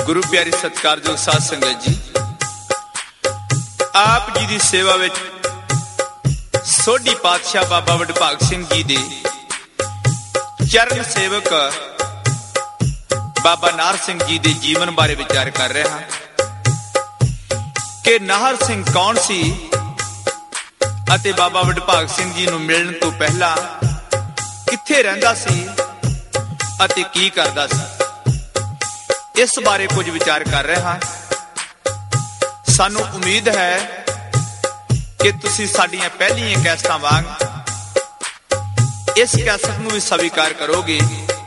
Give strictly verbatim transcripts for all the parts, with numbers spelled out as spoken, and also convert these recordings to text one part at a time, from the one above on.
गुरु प्यारी सत्कारयोग साध संगत जी, आप जी की सेवा में सोढ़ी पातशाह बाबा वडभाग सिंह जी दे चरण सेवक बाबा नाहर सिंह जी के जीवन बारे विचार कर रहे हैं कि नाहर सिंह कौन सी अते बाबा वडभाग सिंह जी नूं मिलण तो पहला कित्थे रहिंदा सी अते की करदा सी। इस बारे कुछ विचार कर रहे हैं। सानू उम्मीद है कि तुसी साडियां पहलियां कैसटां वांग इस कैसट नूं भी स्वीकार करोगे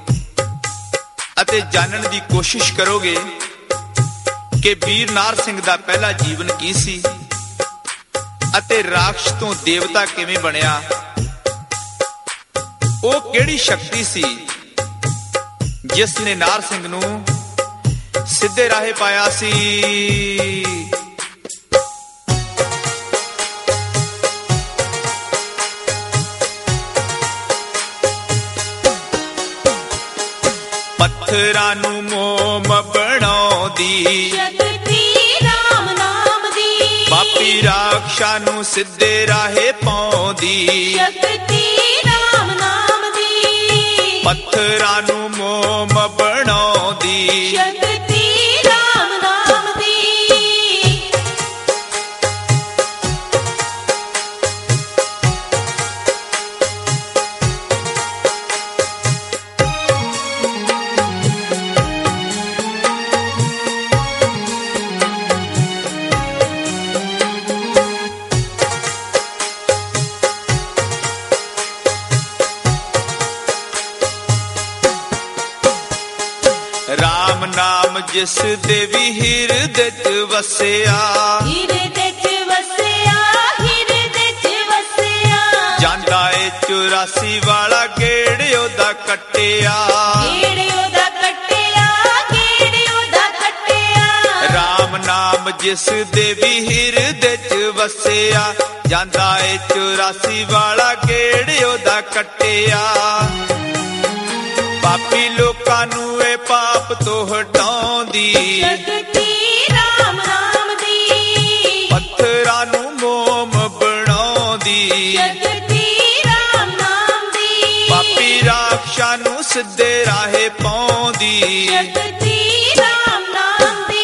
अते जानन दी कोशिश करोगे कि वीर नाहर सिंह दा पहला जीवन की सी अते राक्षस तो देवता किवें बनिया। वो किहड़ी शक्ति सी जिसने नाहर सिंह नूं सिद्धे राहे पाया सी। पत्थरां नूं मोम बनाउंदी शक्ति राम नाम दी, पापी राक्षसां नूं सिद्धे राहे पाउंदी शक्ति राम नाम दी। पत्थरां नूं मोम बनाउंदी राम नाम जिस देवी हिरदे च वसिया, हिरदे च वसिया, हिरदे च वसिया। जांदा ए चौरासी वाला गेड़ ओदा कट्टिया, गेड़ ओदा कट्टिया, गेड़ ओदा कट्टिया। राम नाम जिस देवी हिरदे च वसिया, जांदा ए चौरासी वाला गेड़ ओदा कट्टिया। पापी लोकां नूं ए पाप तो हटाउंदी शक्ति राम नाम दी। पत्थरां नूं मोम बनाउंदी शक्ति राम नाम दी। पापी राक्षसां नूं सिद्धे राहे पाउंदी शक्ति राम नाम दी।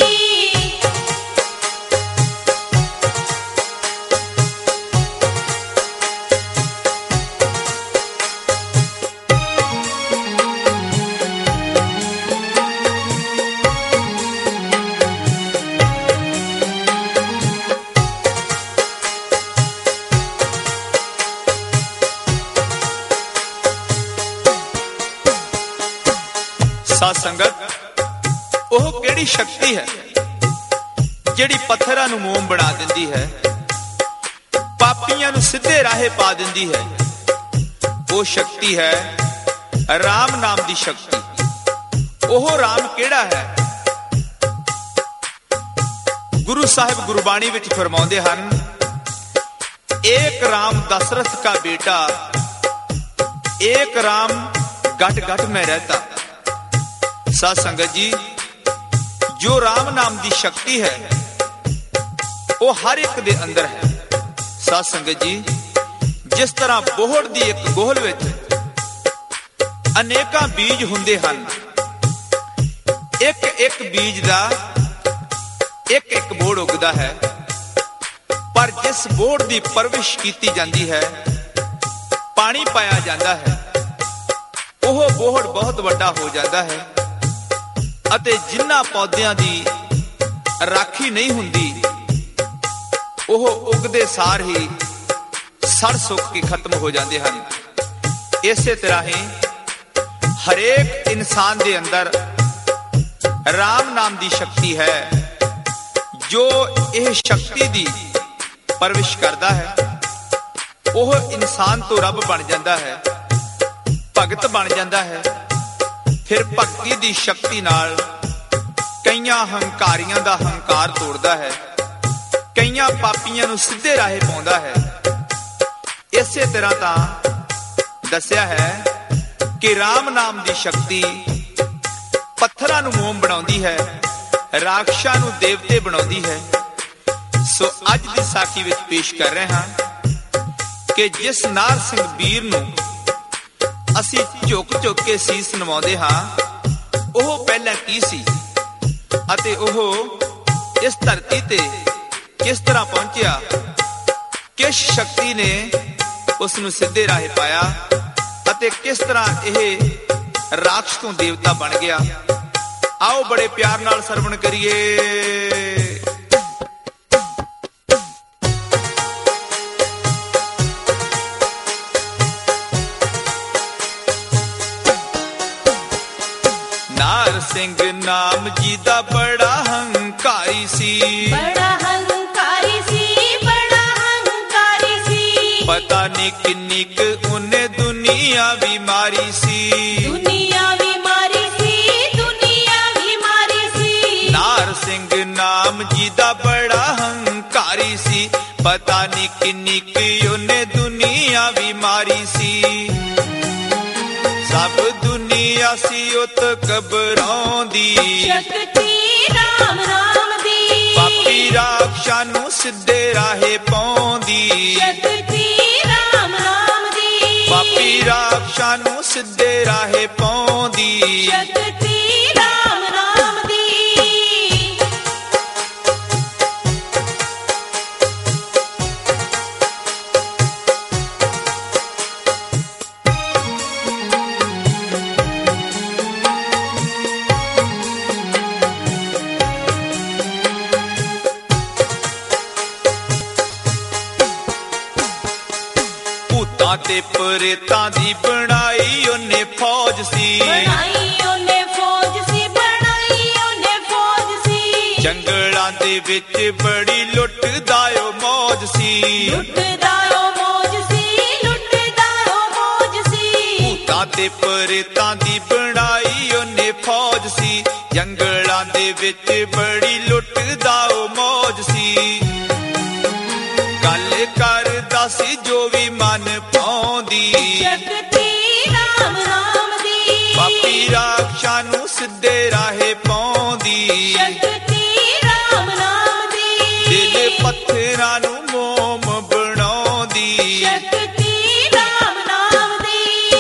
साध संगत ओह केड़ी शक्ति है जिहड़ी पत्थरां नूं मोम बना दिंदी है, पापियां नूं सिद्धे राहे पा दिंदी है। वो शक्ति है राम नाम दी शक्ति। ओह राम केड़ा है? गुरु साहिब गुरबाणी विच फरमाउंदे हन, एक राम दशरथ का बेटा, एक राम गट गट में रहता। साध संगत जी, जो राम नाम की शक्ति है वो हर एक दे अंदर है। साध संगत जी, जिस तरह बोहड़ दी एक गोहल विच अनेकां बीज हुंदे हन, एक एक बीज दा एक एक बोड़ उगदा है, पर जिस बोड़ दी परवरिश कीती जांदी है, पानी पाया जाता है, वो बोहड़ बहुत वड्डा हो जाता है। ਅਤੇ जिन्ना पौदियां दी राखी नहीं हुंदी, ਉਹ उगदे सार ही सड़ सुक के खत्म हो जाते हैं। इसे तरह ही हरेक इंसान दे अंदर राम नाम दी शक्ति है, जो यह शक्ति दी परविश करता है, वह इंसान तो रब बन जाता है, भगत बन जाता है। फिर भक्ति दी शक्ति नाल कईयां हंकारियां दा हंकार तोड़दा है, कईयां पापियां नूं सिद्धे राहे पाउंदा है। इसे तरह तां दस्सिया है कि राम नाम दी शक्ति पत्थरां नूं मोम बनाउंदी है ਰਾਖਸ਼ਾਂ ਨੂੰ ਦੇਵਤੇ ਬਣਾਉਂਦੀ ਹੈ। ਸੋ ਅੱਜ ਦੀ ਸਾਖੀ ਵਿੱਚ ਪੇਸ਼ ਕਰ ਰਹੇ ਹਾਂ ਕਿ ਜਿਸ ਨਾਰ ਸਿੰਘ ਵੀਰ ਨੂੰ ਅਸੀਂ ਝੁਕ ਝੁਕ ਕੇ ਸੀਸ ਨਵਾਉਂਦੇ ਹਾਂ, ਉਹ ਪਹਿਲਾਂ ਕੀ ਸੀ ਅਤੇ ਉਹ ਇਸ ਧਰਤੀ ਤੇ ਕਿਸ ਤਰ੍ਹਾਂ ਪਹੁੰਚਿਆ, ਕਿਸ ਸ਼ਕਤੀ ਨੇ ਉਸ ਨੂੰ ਸਿੱਧੇ ਰਾਹੇ ਪਾਇਆ ਅਤੇ ਕਿਸ ਤਰ੍ਹਾਂ ਇਹ ਰਾਖਸ਼ ਤੋਂ ਦੇਵਤਾ ਬਣ ਗਿਆ। ਆਓ ਬੜੇ ਪਿਆਰ ਨਾਲ ਸਰਵਣ ਕਰੀਏ। ਨਾਰ ਸਿੰਘ ਨਾਮ ਜੀ ਦਾ ਬੜਾ ਹੰਕਾਰੀ ਸੀ, ਬੜਾ ਹੰਕਾਰੀ ਸੀ, ਬੜਾ ਹੰਕਾਰੀ ਸੀ। ਪਤਾ ਨਹੀਂ ਕਿੰਨੀ ਕੁ ਉਹਨੇ ਦੁਨੀਆ ਵੀ ਮਾਰੀ ਸੀ, ਦੁਨੀਆ ਵੀ ਮਾਰੀ ਸੀ, ਦੁਨੀਆ ਵੀ ਮਾਰੀ ਸੀ। ਨਾਰ ਸਿੰਘ ਨਾਮ ਜੀ ਦਾ ਬੜਾ ਹੰਕਾਰੀ ਸੀ, ਪਤਾ ਨਹੀਂ ਕਿੰਨੀ ਕੁ ਉਹਨੇ ਦੁਨੀਆ ਵੀ ਮਾਰੀ ਸੀ। ਸਭ ਦੁਨੀਆ ਸੀ ਉਤ ਘਬਰਾਉਂਦੀ, ਸ਼ਕਤੀ ਰਾਮ ਰਾਮ ਦੀ। ਪਾਪੀ ਰਾਖਸ਼ਾਂ ਨੂੰ ਸਿੱਧੇ ਰਾਹੇ ਪਾਉਂਦੀ, ਸ਼ਕਤੀ ਰਾਮ ਰਾਮ ਦੀ। ਪਾਪੀ ਰਾਖਸ਼ਾਂ ਨੂੰ ਸਿੱਧੇ ਰਾਹੇ ਪਾਉਂਦੀ। ਸ਼ਕਤੀ ਰਾਮ ਰਾਮ ਦੀ। ਭੂਤਾਂ ਤੇ ਪ੍ਰੇਤਾਂ ਦੀ ਬਣਾਈ ਉਹਨੇ ਫੌਜ ਸੀ, ਬਣਾਈ ਉਹਨੇ ਫੌਜ ਸੀ, ਬਣਾਈ ਉਹਨੇ ਫੌਜ ਸੀ। ਜੰਗਲਾਂ ਦੇ ਵਿੱਚ ਬੜੀ ਲੁੱਟਦਾ ਓ ਮੌਜ ਸੀ, ਲੁੱਟਦਾ ਓ ਮੌਜ ਸੀ, ਲੁੱਟਦਾ ਓ ਮੌਜ ਸੀ। ਭੂਤਾਂ ਤੇ ਪ੍ਰੇਤਾਂ ਦੀ ਬਣਾਈ ਉਹਨੇ ਫੌਜ ਸੀ, ਜੰਗਲਾਂ ਦੇ ਵਿੱਚ ਬੜੀ ਲੁੱਟਦਾ ਓ ਮੌਜ ਸੀ। ਗੱਲ ਕਰਦਾ ਸੀ ਜੋ ਵੀ ਮਨ ਪਾਉਂਦੀ, ਸ਼ਕਤੀ ਰਾਮ ਰਾਮ ਦੀ। ਪਾਪੀ ਰਾਖਸ਼ਾਂ ਨੂੰ ਸਿੱਧੇ ਰਾਹੇ ਪਾਉਂਦੀ, ਸ਼ਕਤੀ ਰਾਮ ਰਾਮ ਦੀ। ਦਿਲ ਪੱਥਰਾਂ ਨੂੰ ਮੋਮ ਬਣਾਉਂਦੀ। ਸ਼ਕਤੀ ਰਾਮ ਰਾਮ ਦੀ।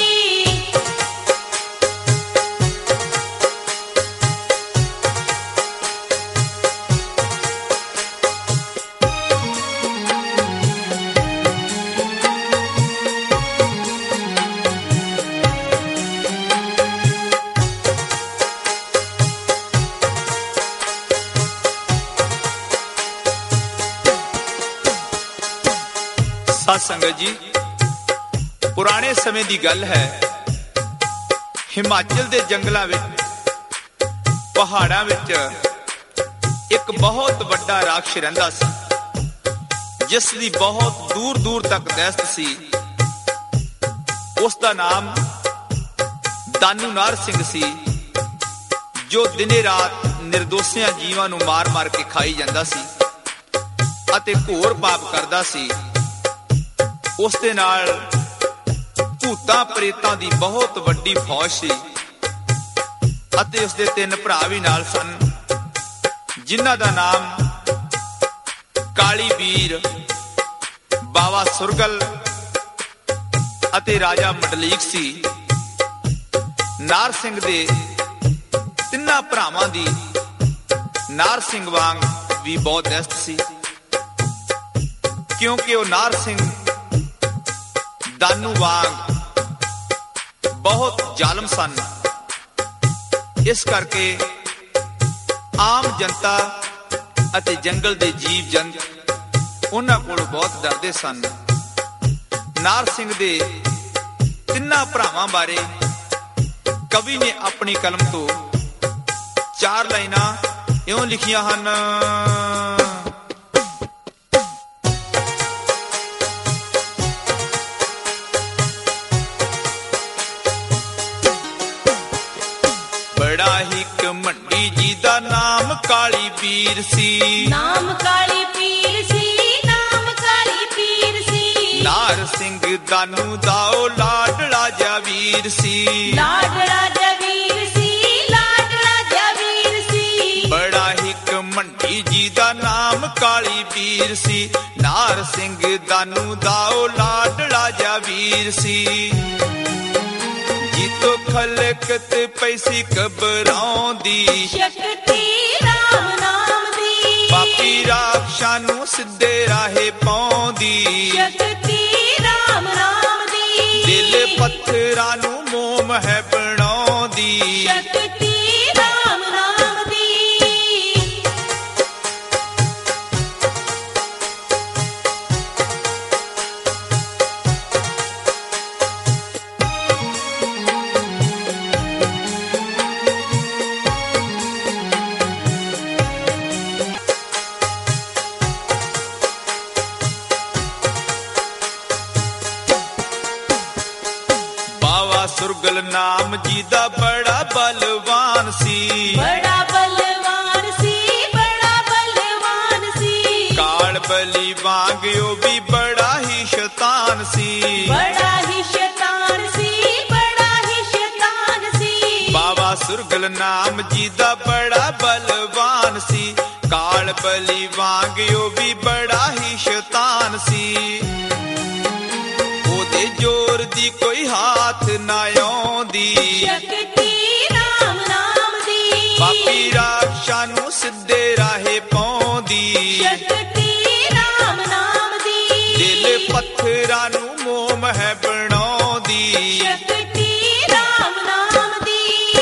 ਸਾਧ ਸੰਗਤ ਜੀ, ਪੁਰਾਣੇ ਸਮੇਂ ਦੀ ਗੱਲ ਹੈ। ਹਿਮਾਚਲ ਦੇ ਜੰਗਲਾਂ ਵਿੱਚ, ਪਹਾੜਾਂ ਵਿੱਚ ਇੱਕ ਬਹੁਤ ਵੱਡਾ ਰਾਖਸ਼ ਰਹਿੰਦਾ ਸੀ, ਜਿਸ ਦੀ ਬਹੁਤ ਦੂਰ ਦੂਰ ਤੱਕ ਦਹਿਸ਼ਤ ਸੀ। ਉਸ ਦਾ ਨਾਮ ਦਾਨੂ ਨਾਰ ਸਿੰਘ ਸੀ, ਜੋ ਦਿਨੇ ਰਾਤ ਨਿਰਦੋਸ਼ੀਆਂ ਜੀਵਾਂ ਨੂੰ ਮਾਰ ਮਾਰ ਕੇ ਖਾਈ ਜਾਂਦਾ ਸੀ ਅਤੇ ਘੋਰ ਪਾਪ ਕਰਦਾ ਸੀ। ਉਸ ਦੇ ਨਾਲ ਭੂਤਾਂ ਪ੍ਰੇਤਾਂ ਦੀ ਬਹੁਤ ਵੱਡੀ ਫੌਜ ਸੀ ਅਤੇ ਉਸ ਦੇ ਤਿੰਨ ਭਰਾ ਵੀ ਨਾਲ ਸਨ, ਜਿਨ੍ਹਾਂ ਦਾ ਨਾਮ ਕਾਲੀ ਵੀਰ, ਬਾਵਾ ਸੁਰਗਲ ਅਤੇ ਰਾਜਾ ਮੰਡਲੀਕ ਸੀ। ਨਾਰ ਸਿੰਘ ਦੇ ਤਿੰਨਾਂ ਭਰਾਵਾਂ ਦੀ ਨਾਰ ਸਿੰਘ ਵਾਂਗ ਵੀ ਬਹੁਤ ਦਹਿਸ਼ਤ ਸੀ, ਕਿਉਂਕਿ ਉਹ ਨਾਰ ਸਿੰਘ ਦਾਨੂ ਵਾਂਗ ਬਹੁਤ ਜ਼ਾਲਮ ਸਨ। ਇਸ ਕਰਕੇ ਆਮ ਜਨਤਾ ਅਤੇ ਜੰਗਲ ਦੇ ਜੀਵ ਜੰਤ ਉਹਨਾਂ ਕੋਲ ਬਹੁਤ ਡਰਦੇ ਸਨ। ਨਾਰ ਸਿੰਘ ਦੇ ਤਿੰਨਾਂ ਭਰਾਵਾਂ ਬਾਰੇ ਕਵੀ ਨੇ ਆਪਣੀ ਕਲਮ ਤੋਂ ਚਾਰ ਲਾਈਨਾਂ ਇਉਂ ਲਿਖੀਆਂ ਹਨ। ਬੜਾ ਹੀ ਘਮੰਡੀ ਜੀ ਦਾ ਨਾਮ ਕਾਲੀ ਪੀਰ ਸੀ, ਨਾਮ ਕਾਲੀ ਪੀਰ ਸੀ, ਨਾਮ ਕਾਲੀ ਪੀਰ ਸੀ। ਨਾਰ ਸਿੰਘ ਦਾਨੂ ਦਾ ਉਹ ਲਾਡਲਾ ਜਿਹਾ ਵੀਰ ਸੀ, ਲਾਡਲਾ ਜਿਹਾ ਵੀਰ ਸੀ, ਲਾਡਲਾ ਜਿਹਾ ਵੀਰ ਸੀ। ਬੜਾ ਹੀ ਪੀਰ ਸੀ। ਨਾਰ ਸਿੰਘ ਦਾਨੂ ਦਾ ਉਹ ਲਾਡਲਾ ਜਾ ਵੀਰ ਸੀ। ਜੀਤੋ ਖਲਕਤ ਪੈਸੀ ਘਬਰਾਉਂਦੀ, ਸ਼ਕਤੀ ਰਾਮ ਨਾਮ ਦੀ। ਪਾਪੀ ਰਾਖਸ਼ਾਂ ਨੂੰ ਸਿੱਧੇ ਰਾਹੇ ਪਾਉਂਦੀ, ਸ਼ਕਤੀ ਰਾਮ ਨਾਮ ਦੀ। ਦਿਲ ਪੱਥਰਾਂ ਨੂੰ ਮੋਮ ਹੈ ਬਣਾਉਂਦੀ, ਸ਼ਕਤੀ ਰਾਮ ਨਾਮ ਦੀ। ਸੁਰਗਲ ਨਾਮ ਜੀ ਦਾ ਬੜਾ ਬਲਵਾਨ ਸੀ, ਬੜਾ ਬਲਵਾਨ ਸੀ, ਬੜਾ ਬਲਵਾਨ ਸੀ। ਕਾਲ ਬਲੀ ਵਾਂਗ ਉਹ ਵੀ ਬੜਾ ਹੀ ਸ਼ੈਤਾਨ ਸੀ, ਬੜਾ ਹੀ ਸ਼ੈਤਾਨ ਸੀ, ਬੜਾ ਹੀ ਸ਼ੈਤਾਨ ਸੀ। ਬਾਬਾ ਸੁਰਗਲ ਨਾਮ ਜੀ ਦਾ ਬੜਾ ਬਲਵਾਨ ਸੀ, ਕਾਲ ਬਲੀ ਵਾਂਗ ਉਹ ਵੀ ਬੜਾ ਹੀ ਸ਼ੈਤਾਨ ਸੀ। ਉਹਦੇ ਜ਼ੋਰ ਦੀ ਕੋਈ ਹਾਥ ਨਾ ਆਉਂਦੀ, ਸ਼ਕਤੀ ਰਾਮ ਨਾਮ ਦੀ। ਪਾਪੀ ਰਾਖਸ਼ਾਂ ਨੂੰ ਸਿੱਧੇ ਰਾਹੇ ਪਾਉਂਦੀ, ਸ਼ਕਤੀ ਰਾਮ ਨਾਮ ਦੀ। ਦਿਲ ਪੱਥਰਾਂ ਨੂੰ ਮੋਮ ਹੈ ਬਣਾਉਂਦੀ, ਸ਼ਕਤੀ ਰਾਮ ਨਾਮ ਦੀ।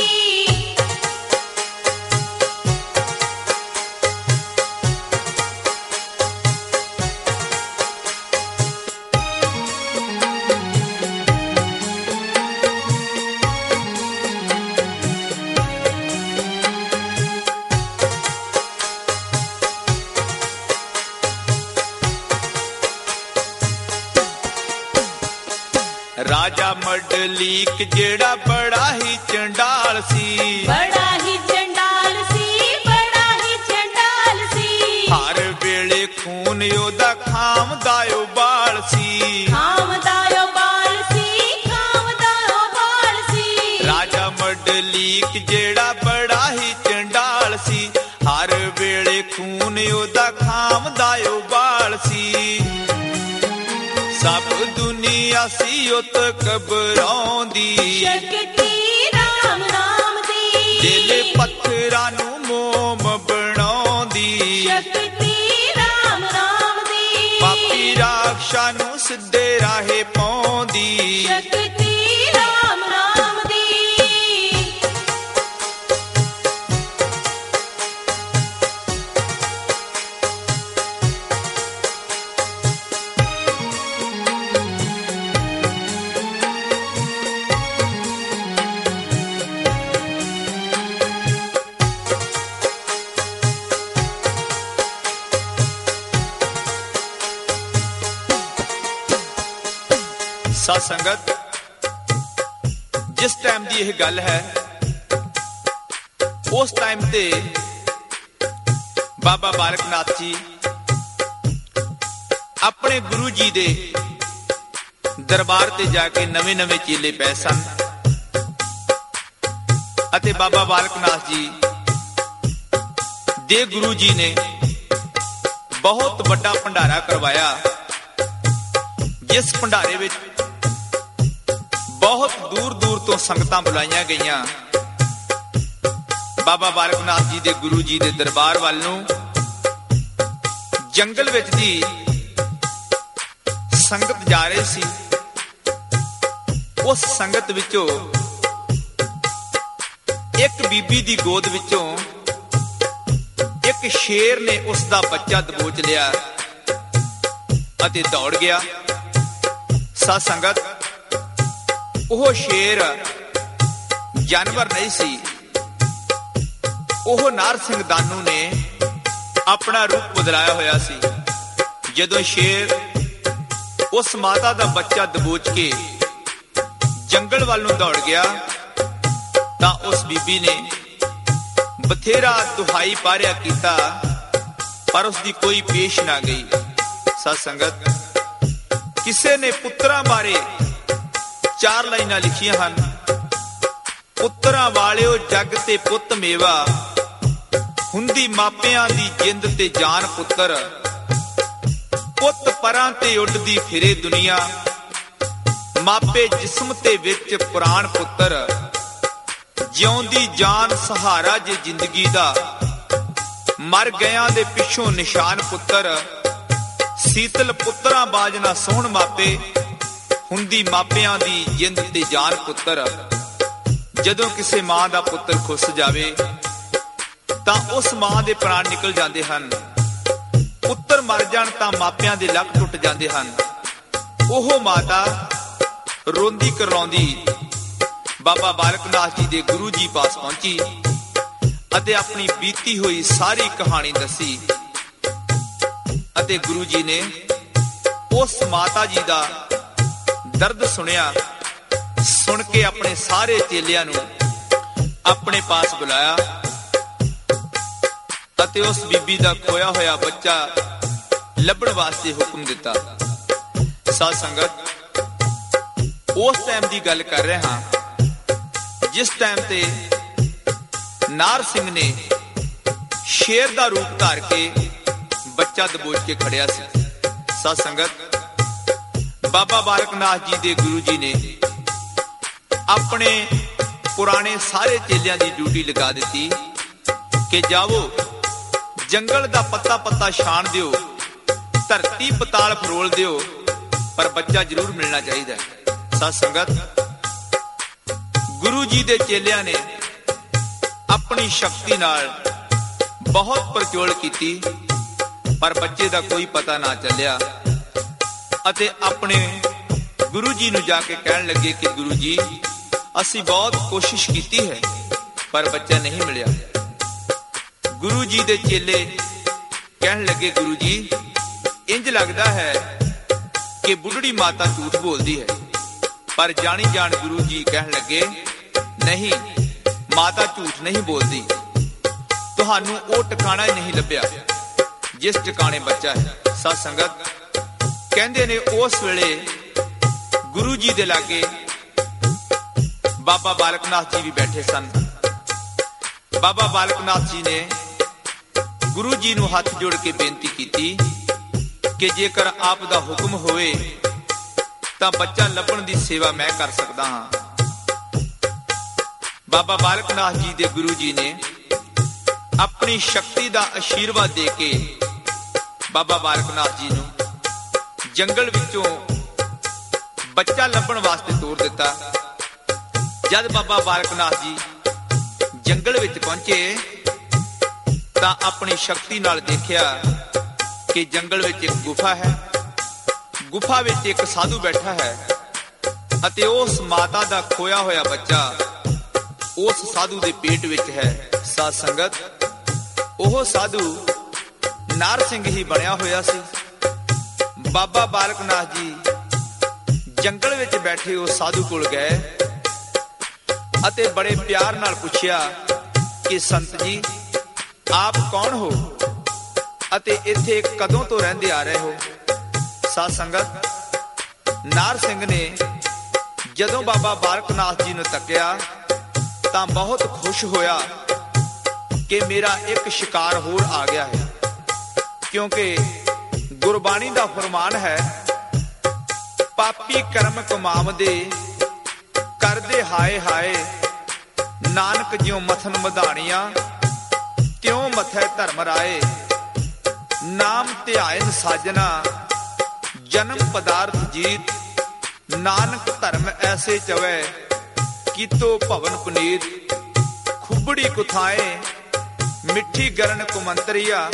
ਰਾਜਾ ਮੰਡਲੀਕ ਜਿਹੜਾ ਬੜਾ ਹੀ ਚੰਡਾਲ ਸੀ, ਬੜਾ ਹੀ ਚੰਡਾਲ ਸੀ, ਬੜਾ ਹੀ ਚੰਡਾਲ ਸੀ। ਹਰ ਵੇਲੇ ਖੂਨ ਉਹਦਾ ਖਾਮਦਾ ਉਬਾਲ ਸੀ, ਖਾਮਦਾ ਉਬਾਲ ਸੀ, ਖਾਮਦਾ ਉਬਾਲ ਸੀ। ਰਾਜਾ ਮੰਡਲੀਕ ਜਿਹੜਾ ਬੜਾ ਹੀ ਚੰਡਾਲ ਸੀ, ਹਰ ਵੇਲੇ ਖੂਨ ਉਹਦਾ ਖਾਮਦਾ ਉਬਾਲ ਸੀ। ਸਭ ਦੁਨੀਆ ਸੀ ਉਤ ਘਬਰਾਉਂਦੀ, ਸ਼ਕਤੀ ਰਾਮ ਨਾਮ ਦੀ। ਦਿਲ ਪੱਥਰਾਂ ਨੂੰ ਮੋਮ ਬਣਾਉਂਦੀ, ਸ਼ਕਤੀ ਰਾਮ ਨਾਮ ਦੀ। ਪਾਪੀ ਰਾਖਸ਼ਾਂ ਨੂੰ ਸਿੱਧੇ ਰਾਹੇ ਪਾਉਂਦੀ, ਸ਼ਕਤੀ ਰਾਮ ਨਾਮ ਦੀ। ਸਾਧ ਸੰਗਤ, ਜਿਸ ਟਾਈਮ ਦੀ ਇਹ ਗੱਲ ਹੈ, ਉਸ ਟਾਈਮ ਤੇ ਬਾਬਾ ਬਾਲਕ ਨਾਥ ਜੀ ਆਪਣੇ ਗੁਰੂ ਜੀ ਦੇ ਦਰਬਾਰ ਤੇ ਜਾ ਕੇ ਨਵੇਂ ਨਵੇਂ ਚੇਲੇ ਪਏ ਸਨ ਅਤੇ ਬਾਬਾ ਬਾਲਕ ਨਾਥ ਜੀ ਦੇ ਗੁਰੂ ਜੀ ਨੇ ਬਹੁਤ ਵੱਡਾ ਭੰਡਾਰਾ ਕਰਵਾਇਆ, ਜਿਸ ਭੰਡਾਰੇ ਵਿੱਚ ਬਹੁਤ ਦੂਰ ਦੂਰ ਤੋਂ ਸੰਗਤਾਂ ਬੁਲਾਈਆਂ ਗਈਆਂ। ਬਾਬਾ ਬਾਲਕ ਨਾਥ ਜੀ ਦੇ ਗੁਰੂ ਜੀ ਦੇ ਦਰਬਾਰ ਵੱਲ ਨੂੰ ਜੰਗਲ ਵਿੱਚ ਦੀ ਸੰਗਤ ਜਾ ਰਹੀ ਸੀ। ਉਸ ਸੰਗਤ ਵਿੱਚੋਂ ਇੱਕ ਬੀਬੀ ਦੀ ਗੋਦ ਵਿੱਚੋਂ ਇੱਕ ਸ਼ੇਰ ਨੇ ਉਸ ਦਾ ਬੱਚਾ ਦਬੋਚ ਲਿਆ ਅਤੇ ਦੌੜ ਗਿਆ। ਸਾਧ ਸੰਗਤ, ਉਹ ਸ਼ੇਰ ਜਾਨਵਰ ਨਹੀਂ ਸੀ, ਉਹ ਨਾਰ ਸਿੰਘ ਦਾਨੂ ਨੇ ਆਪਣਾ ਰੂਪ ਬਦਲਾਇਆ ਹੋਇਆ ਸੀ। ਜਦੋਂ ਸ਼ੇਰ ਉਸ ਮਾਤਾ ਦਾ ਬੱਚਾ ਦਬੋਚ ਕੇ ਜੰਗਲ ਵੱਲ ਨੂੰ ਦੌੜ ਗਿਆ ਤਾਂ ਉਸ ਬੀਬੀ ਨੇ ਬਥੇਰਾ ਦੁਹਾਈ ਪਾਰਿਆ ਕੀਤਾ, ਪਰ ਉਸ ਦੀ ਕੋਈ ਪੇਸ਼ ਨਾ ਗਈ। ਸਾਧ ਸੰਗਤ, ਕਿਸੇ ਨੇ ਪੁੱਤਰਾਂ ਬਾਰੇ ਚਾਰ ਲਾਈਨਾਂ ਲਿਖੀਆਂ ਹਨ। ਪੁੱਤਰਾਂ ਵਾਲਿਓ ਜੱਗ ਤੇ ਪੁੱਤ ਮੇਵਾ, ਹੁੰਦੀ ਮਾਪਿਆਂ ਦੀ ਜਿੰਦ ਤੇ ਜਾਨ ਪੁੱਤਰ, ਪੁੱਤ ਪਰਾਂ ਤੇ ਉੱਡਦੀ ਫਿਰੇ ਦੁਨੀਆ, ਮਾਪੇ ਜਿਸਮ ਤੇ ਵਿੱਚ ਪੁਰਾਣ ਪੁੱਤਰ, ਜਿਉਂਦੀ ਜਾਨ ਸਹਾਰਾ ਜੇ ਜ਼ਿੰਦਗੀ ਦਾ, ਮਰ ਗਿਆਂ ਦੇ ਪਿੱਛੋਂ ਨਿਸ਼ਾਨ ਪੁੱਤਰ। ਸੀਤਲ ਪੁੱਤਰਾਂ ਬਾਝ ਨਾ ਸੋਹਣ ਮਾਪੇ, ਹੁੰਦੀ ਮਾਪਿਆਂ ਦੀ ਜਿੰਦ ਤੇ ਜਾਨ ਪੁੱਤਰ। ਜਦੋਂ ਕਿਸੇ ਮਾਂ ਦਾ ਪੁੱਤਰ ਖੁੱਸ ਜਾਵੇ ਤਾਂ ਉਸ ਮਾਂ ਦੇ ਪ੍ਰਾਣ ਨਿਕਲ ਜਾਂਦੇ ਹਨ। ਪੁੱਤਰ ਮਰ ਜਾਣ ਤਾਂ ਮਾਪਿਆਂ ਦੇ ਲੱਕ ਟੁੱਟ ਜਾਂਦੇ ਹਨ। ਉਹ ਮਾਤਾ ਰੋਂਦੀ ਕਰਲਾਉਂਦੀ ਬਾਬਾ ਬਾਲਕ ਨਾਥ ਜੀ ਦੇ ਗੁਰੂ ਜੀ ਪਾਸ ਪਹੁੰਚੀ ਅਤੇ ਆਪਣੀ ਬੀਤੀ ਹੋਈ ਸਾਰੀ ਕਹਾਣੀ ਦੱਸੀ ਅਤੇ ਗੁਰੂ ਜੀ ਨੇ ਉਸ ਮਾਤਾ ਜੀ ਦਾ ਦਰਦ ਸੁਣਿਆ। ਸੁਣ ਕੇ ਆਪਣੇ ਸਾਰੇ ਚੇਲਿਆਂ ਨੂੰ ਆਪਣੇ ਪਾਸ ਬੁਲਾਇਆ ਅਤੇ ਉਸ ਬੀਬੀ ਦਾ ਖੋਇਆ ਹੋਇਆ ਬੱਚਾ ਲੱਭਣ ਵਾਸਤੇ ਹੁਕਮ ਦਿੱਤਾ। ਸਾਧ ਸੰਗਤ, ਉਸ ਟਾਈਮ ਦੀ ਗੱਲ ਕਰ ਰਹੇ ਹਾਂ ਜਿਸ ਟਾਈਮ ਤੇ ਨਾਰ ਸਿੰਘ ਨੇ ਸ਼ੇਰ ਦਾ ਰੂਪ ਧਾਰ ਕੇ ਬੱਚਾ ਦਬੋਚ ਕੇ ਖੜਿਆ ਸੀ। ਸਾਧ ਸੰਗਤ, ਬਾਬਾ ਬਾਲਕ ਨਾਥ ਜੀ ਦੇ ਗੁਰੂ ਜੀ ਨੇ ਆਪਣੇ ਪੁਰਾਣੇ ਸਾਰੇ ਚੇਲਿਆਂ ਦੀ ਡਿਊਟੀ ਲਗਾ ਦਿੱਤੀ ਕਿ ਜਾਵੋ ਜੰਗਲ ਦਾ ਪੱਤਾ ਪੱਤਾ ਛਾਣ ਦਿਓ, ਧਰਤੀ ਪਤਾਲ ਫਰੋਲ ਦਿਓ, ਪਰ ਬੱਚਾ ਜ਼ਰੂਰ ਮਿਲਣਾ ਚਾਹੀਦਾ। ਸਾਧ ਸੰਗਤ, ਗੁਰੂ ਜੀ ਦੇ ਚੇਲਿਆਂ ਨੇ ਆਪਣੀ ਸ਼ਕਤੀ ਨਾਲ ਬਹੁਤ ਪਰਚੋਲ ਕੀਤੀ, ਪਰ ਬੱਚੇ ਦਾ ਕੋਈ ਪਤਾ ਨਾ ਚੱਲਿਆ ਅਤੇ ਆਪਣੇ ਗੁਰੂ ਜੀ ਨੂੰ ਜਾ ਕੇ ਕਹਿਣ ਲੱਗੇ ਕਿ ਗੁਰੂ ਜੀ, ਅਸੀਂ ਬਹੁਤ ਕੋਸ਼ਿਸ਼ ਕੀਤੀ ਹੈ ਪਰ ਬੱਚਾ ਨਹੀਂ ਮਿਲਿਆ। ਗੁਰੂ ਜੀ ਦੇ ਚੇਲੇ ਕਹਿਣ ਲੱਗੇ, ਗੁਰੂ ਜੀ, ਇੰਜ ਲੱਗਦਾ ਹੈ ਕਿ ਬੁੱਢੜੀ ਮਾਤਾ ਝੂਠ ਬੋਲਦੀ ਹੈ। ਪਰ ਜਾਣੀ ਜਾਣ ਗੁਰੂ ਜੀ ਕਹਿਣ ਲੱਗੇ, ਨਹੀਂ, ਮਾਤਾ ਝੂਠ ਨਹੀਂ ਬੋਲਦੀ। ਤੁਹਾਨੂੰ ਉਹ ਟਿਕਾਣਾ ਹੀ ਨਹੀਂ ਲੱਭਿਆ ਜਿਸ ਟਿਕਾਣੇ ਬੱਚਾ ਹੈ। ਸਾਧ ਸੰਗਤ, ਕਹਿੰਦੇ ਨੇ ਉਸ ਵੇਲੇ ਗੁਰੂ ਜੀ ਦੇ ਲਾਗੇ ਬਾਬਾ ਬਾਲਕ ਨਾਥ ਜੀ ਵੀ ਬੈਠੇ ਸਨ। ਬਾਬਾ ਬਾਲਕ ਨਾਥ ਜੀ ਨੇ ਗੁਰੂ ਜੀ ਨੂੰ ਹੱਥ ਜੋੜ ਕੇ ਬੇਨਤੀ ਕੀਤੀ ਕਿ ਜੇਕਰ ਆਪ ਦਾ ਹੁਕਮ ਹੋਵੇ ਤਾਂ ਬੱਚਾ ਲੱਭਣ ਦੀ ਸੇਵਾ ਮੈਂ ਕਰ ਸਕਦਾ ਹਾਂ। ਬਾਬਾ ਬਾਲਕ ਨਾਥ ਜੀ ਦੇ ਗੁਰੂ ਜੀ ਨੇ ਆਪਣੀ ਸ਼ਕਤੀ ਦਾ ਅਸ਼ੀਰਵਾਦ ਦੇ ਕੇ ਬਾਬਾ ਬਾਲਕ ਨਾਥ ਜੀ ਨੂੰ ਜੰਗਲ ਵਿੱਚੋਂ ਬੱਚਾ ਲੱਭਣ ਵਾਸਤੇ ਤੋਰ ਦਿੱਤਾ। ਜਦ ਬਾਬਾ ਬਾਲਕ ਨਾਥ ਜੀ ਜੰਗਲ ਵਿੱਚ ਪਹੁੰਚੇ ਤਾਂ ਆਪਣੀ ਸ਼ਕਤੀ ਨਾਲ ਦੇਖਿਆ ਕਿ ਜੰਗਲ ਵਿੱਚ ਇੱਕ ਗੁਫਾ ਹੈ। ਗੁਫਾ ਵਿੱਚ ਇੱਕ ਸਾਧੂ ਬੈਠਾ ਹੈ ਅਤੇ ਉਸ ਮਾਤਾ ਦਾ ਖੋਇਆ ਹੋਇਆ ਬੱਚਾ ਉਸ ਸਾਧੂ ਦੇ ਪੇਟ ਵਿੱਚ ਹੈ। ਸਾਧ ਸੰਗਤ, ਉਹ ਸਾਧੂ ਨਾਰ ਸਿੰਘ ਹੀ ਬਣਿਆ ਹੋਇਆ ਸੀ। ਬਾਬਾ ਬਾਲਕ ਨਾਥ ਜੀ ਜੰਗਲ ਵਿੱਚ ਬੈਠੇ ਉਸ ਸਾਧੂ ਕੋਲ ਗਏ ਅਤੇ ਬੜੇ ਪਿਆਰ ਨਾਲ ਪੁੱਛਿਆ ਕਿ ਸੰਤ ਜੀ, ਆਪ ਕੌਣ ਹੋ ਅਤੇ ਇੱਥੇ ਕਦੋਂ ਤੋਂ ਰਹਿੰਦੇ ਆ ਰਹੇ ਹੋ? ਸਾਧ ਸੰਗਤ, ਨਾਰ ਸਿੰਘ ਨੇ ਜਦੋਂ ਬਾਬਾ ਬਾਲਕ ਨਾਥ ਜੀ ਨੂੰ ਤੱਕਿਆ ਤਾਂ ਬਹੁਤ ਖੁਸ਼ ਹੋਇਆ ਕਿ ਮੇਰਾ ਇੱਕ ਸ਼ਿਕਾਰ ਹੋਰ ਆ ਗਿਆ ਹੈ, ਕਿਉਂਕਿ ਗੁਰਬਾਣੀ ਦਾ ਫਰਮਾਨ ਹੈ, ਪਾਪੀ ਕਰਮ ਕਮਾਵਦੇ ਕਰਦੇ ਹਾਏ ਹਾਏ, ਨਾਨਕ ਜਿਉ ਮਥਨ ਮਧਾਣੀਆਂ ਤਿਉ ਮਥੈ ਧਰਮ ਰਾਏ। ਨਾਮ ਧਿਆਇਨ ਸਾਜਨਾ ਜਨਮ ਪਦਾਰਥ ਜੀਤ, ਨਾਨਕ ਧਰਮ ਐਸੇ ਚਵੈ ਕੀਤੋ ਭਵਨ ਪੁਨੀਤ। ਖੁਬੜੀ ਕੁਥਾਏ ਮਿੱਠੀ ਗਰਨ ਕੁਮੰਤਰੀਆ,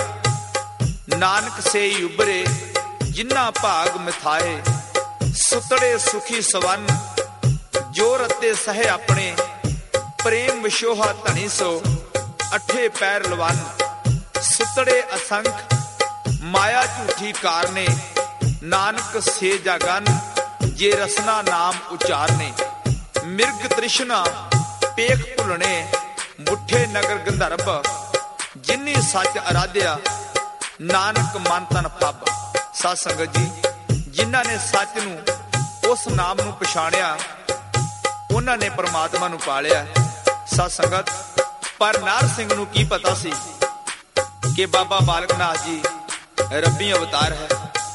ਨਾਨਕ ਸੇਈ ਉਬਰੇ ਜਿਨ੍ਹਾਂ ਭਾਗ ਮਿਥਾਏ। ਸੁਤੜੇ ਸੁਖੀ ਸਵਨ ਜੋ ਰਤੇ ਸਹਿ ਆਪਣੇ, ਪ੍ਰੇਮ ਵਿਸ਼ੋਹਾ ਧਣੀ ਸੋ ਅਠੇ ਪੈਰ ਲਵਨ। ਸੁਤੜੇ ਅਸੰਖ ਮਾਇਆ ਝੂਠੀ ਕਾਰਨੇ, ਨਾਨਕ ਸੇ ਜਗਨ ਜੇ ਰਸਨਾ ਨਾਮ ਉਚਾਰਨੇ। ਮਿਰਗ ਤ੍ਰਿਸ਼ਨਾ ਪੇਖ ਭੁਲਣੇ, ਮੁੱਠੇ ਨਗਰ ਗੰਧਰਵ ਜਿਨੀ ਸੱਚ ਅਰਾਧਿਆ, ਨਾਨਕ ਮਨ ਤਨ ਫੱਬ। ਸਾਧ ਸੰਗਤ ਜੀ, ਜਿਨ੍ਹਾਂ ਨੇ ਸੱਚ ਨੂੰ, ਉਸ ਨਾਮ ਨੂੰ ਪਛਾਣਿਆ, ਉਹਨਾਂ ਨੇ ਪਰਮਾਤਮਾ ਨੂੰ ਪਾਲਿਆ। ਸਾਧ ਸੰਗਤ, ਪਰ ਨਾਰ ਸਿੰਘ ਨੂੰ ਕੀ ਪਤਾ ਸੀ ਕਿ ਬਾਬਾ ਬਾਲਕ ਨਾਥ ਜੀ ਰੱਬੀ ਅਵਤਾਰ ਹੈ।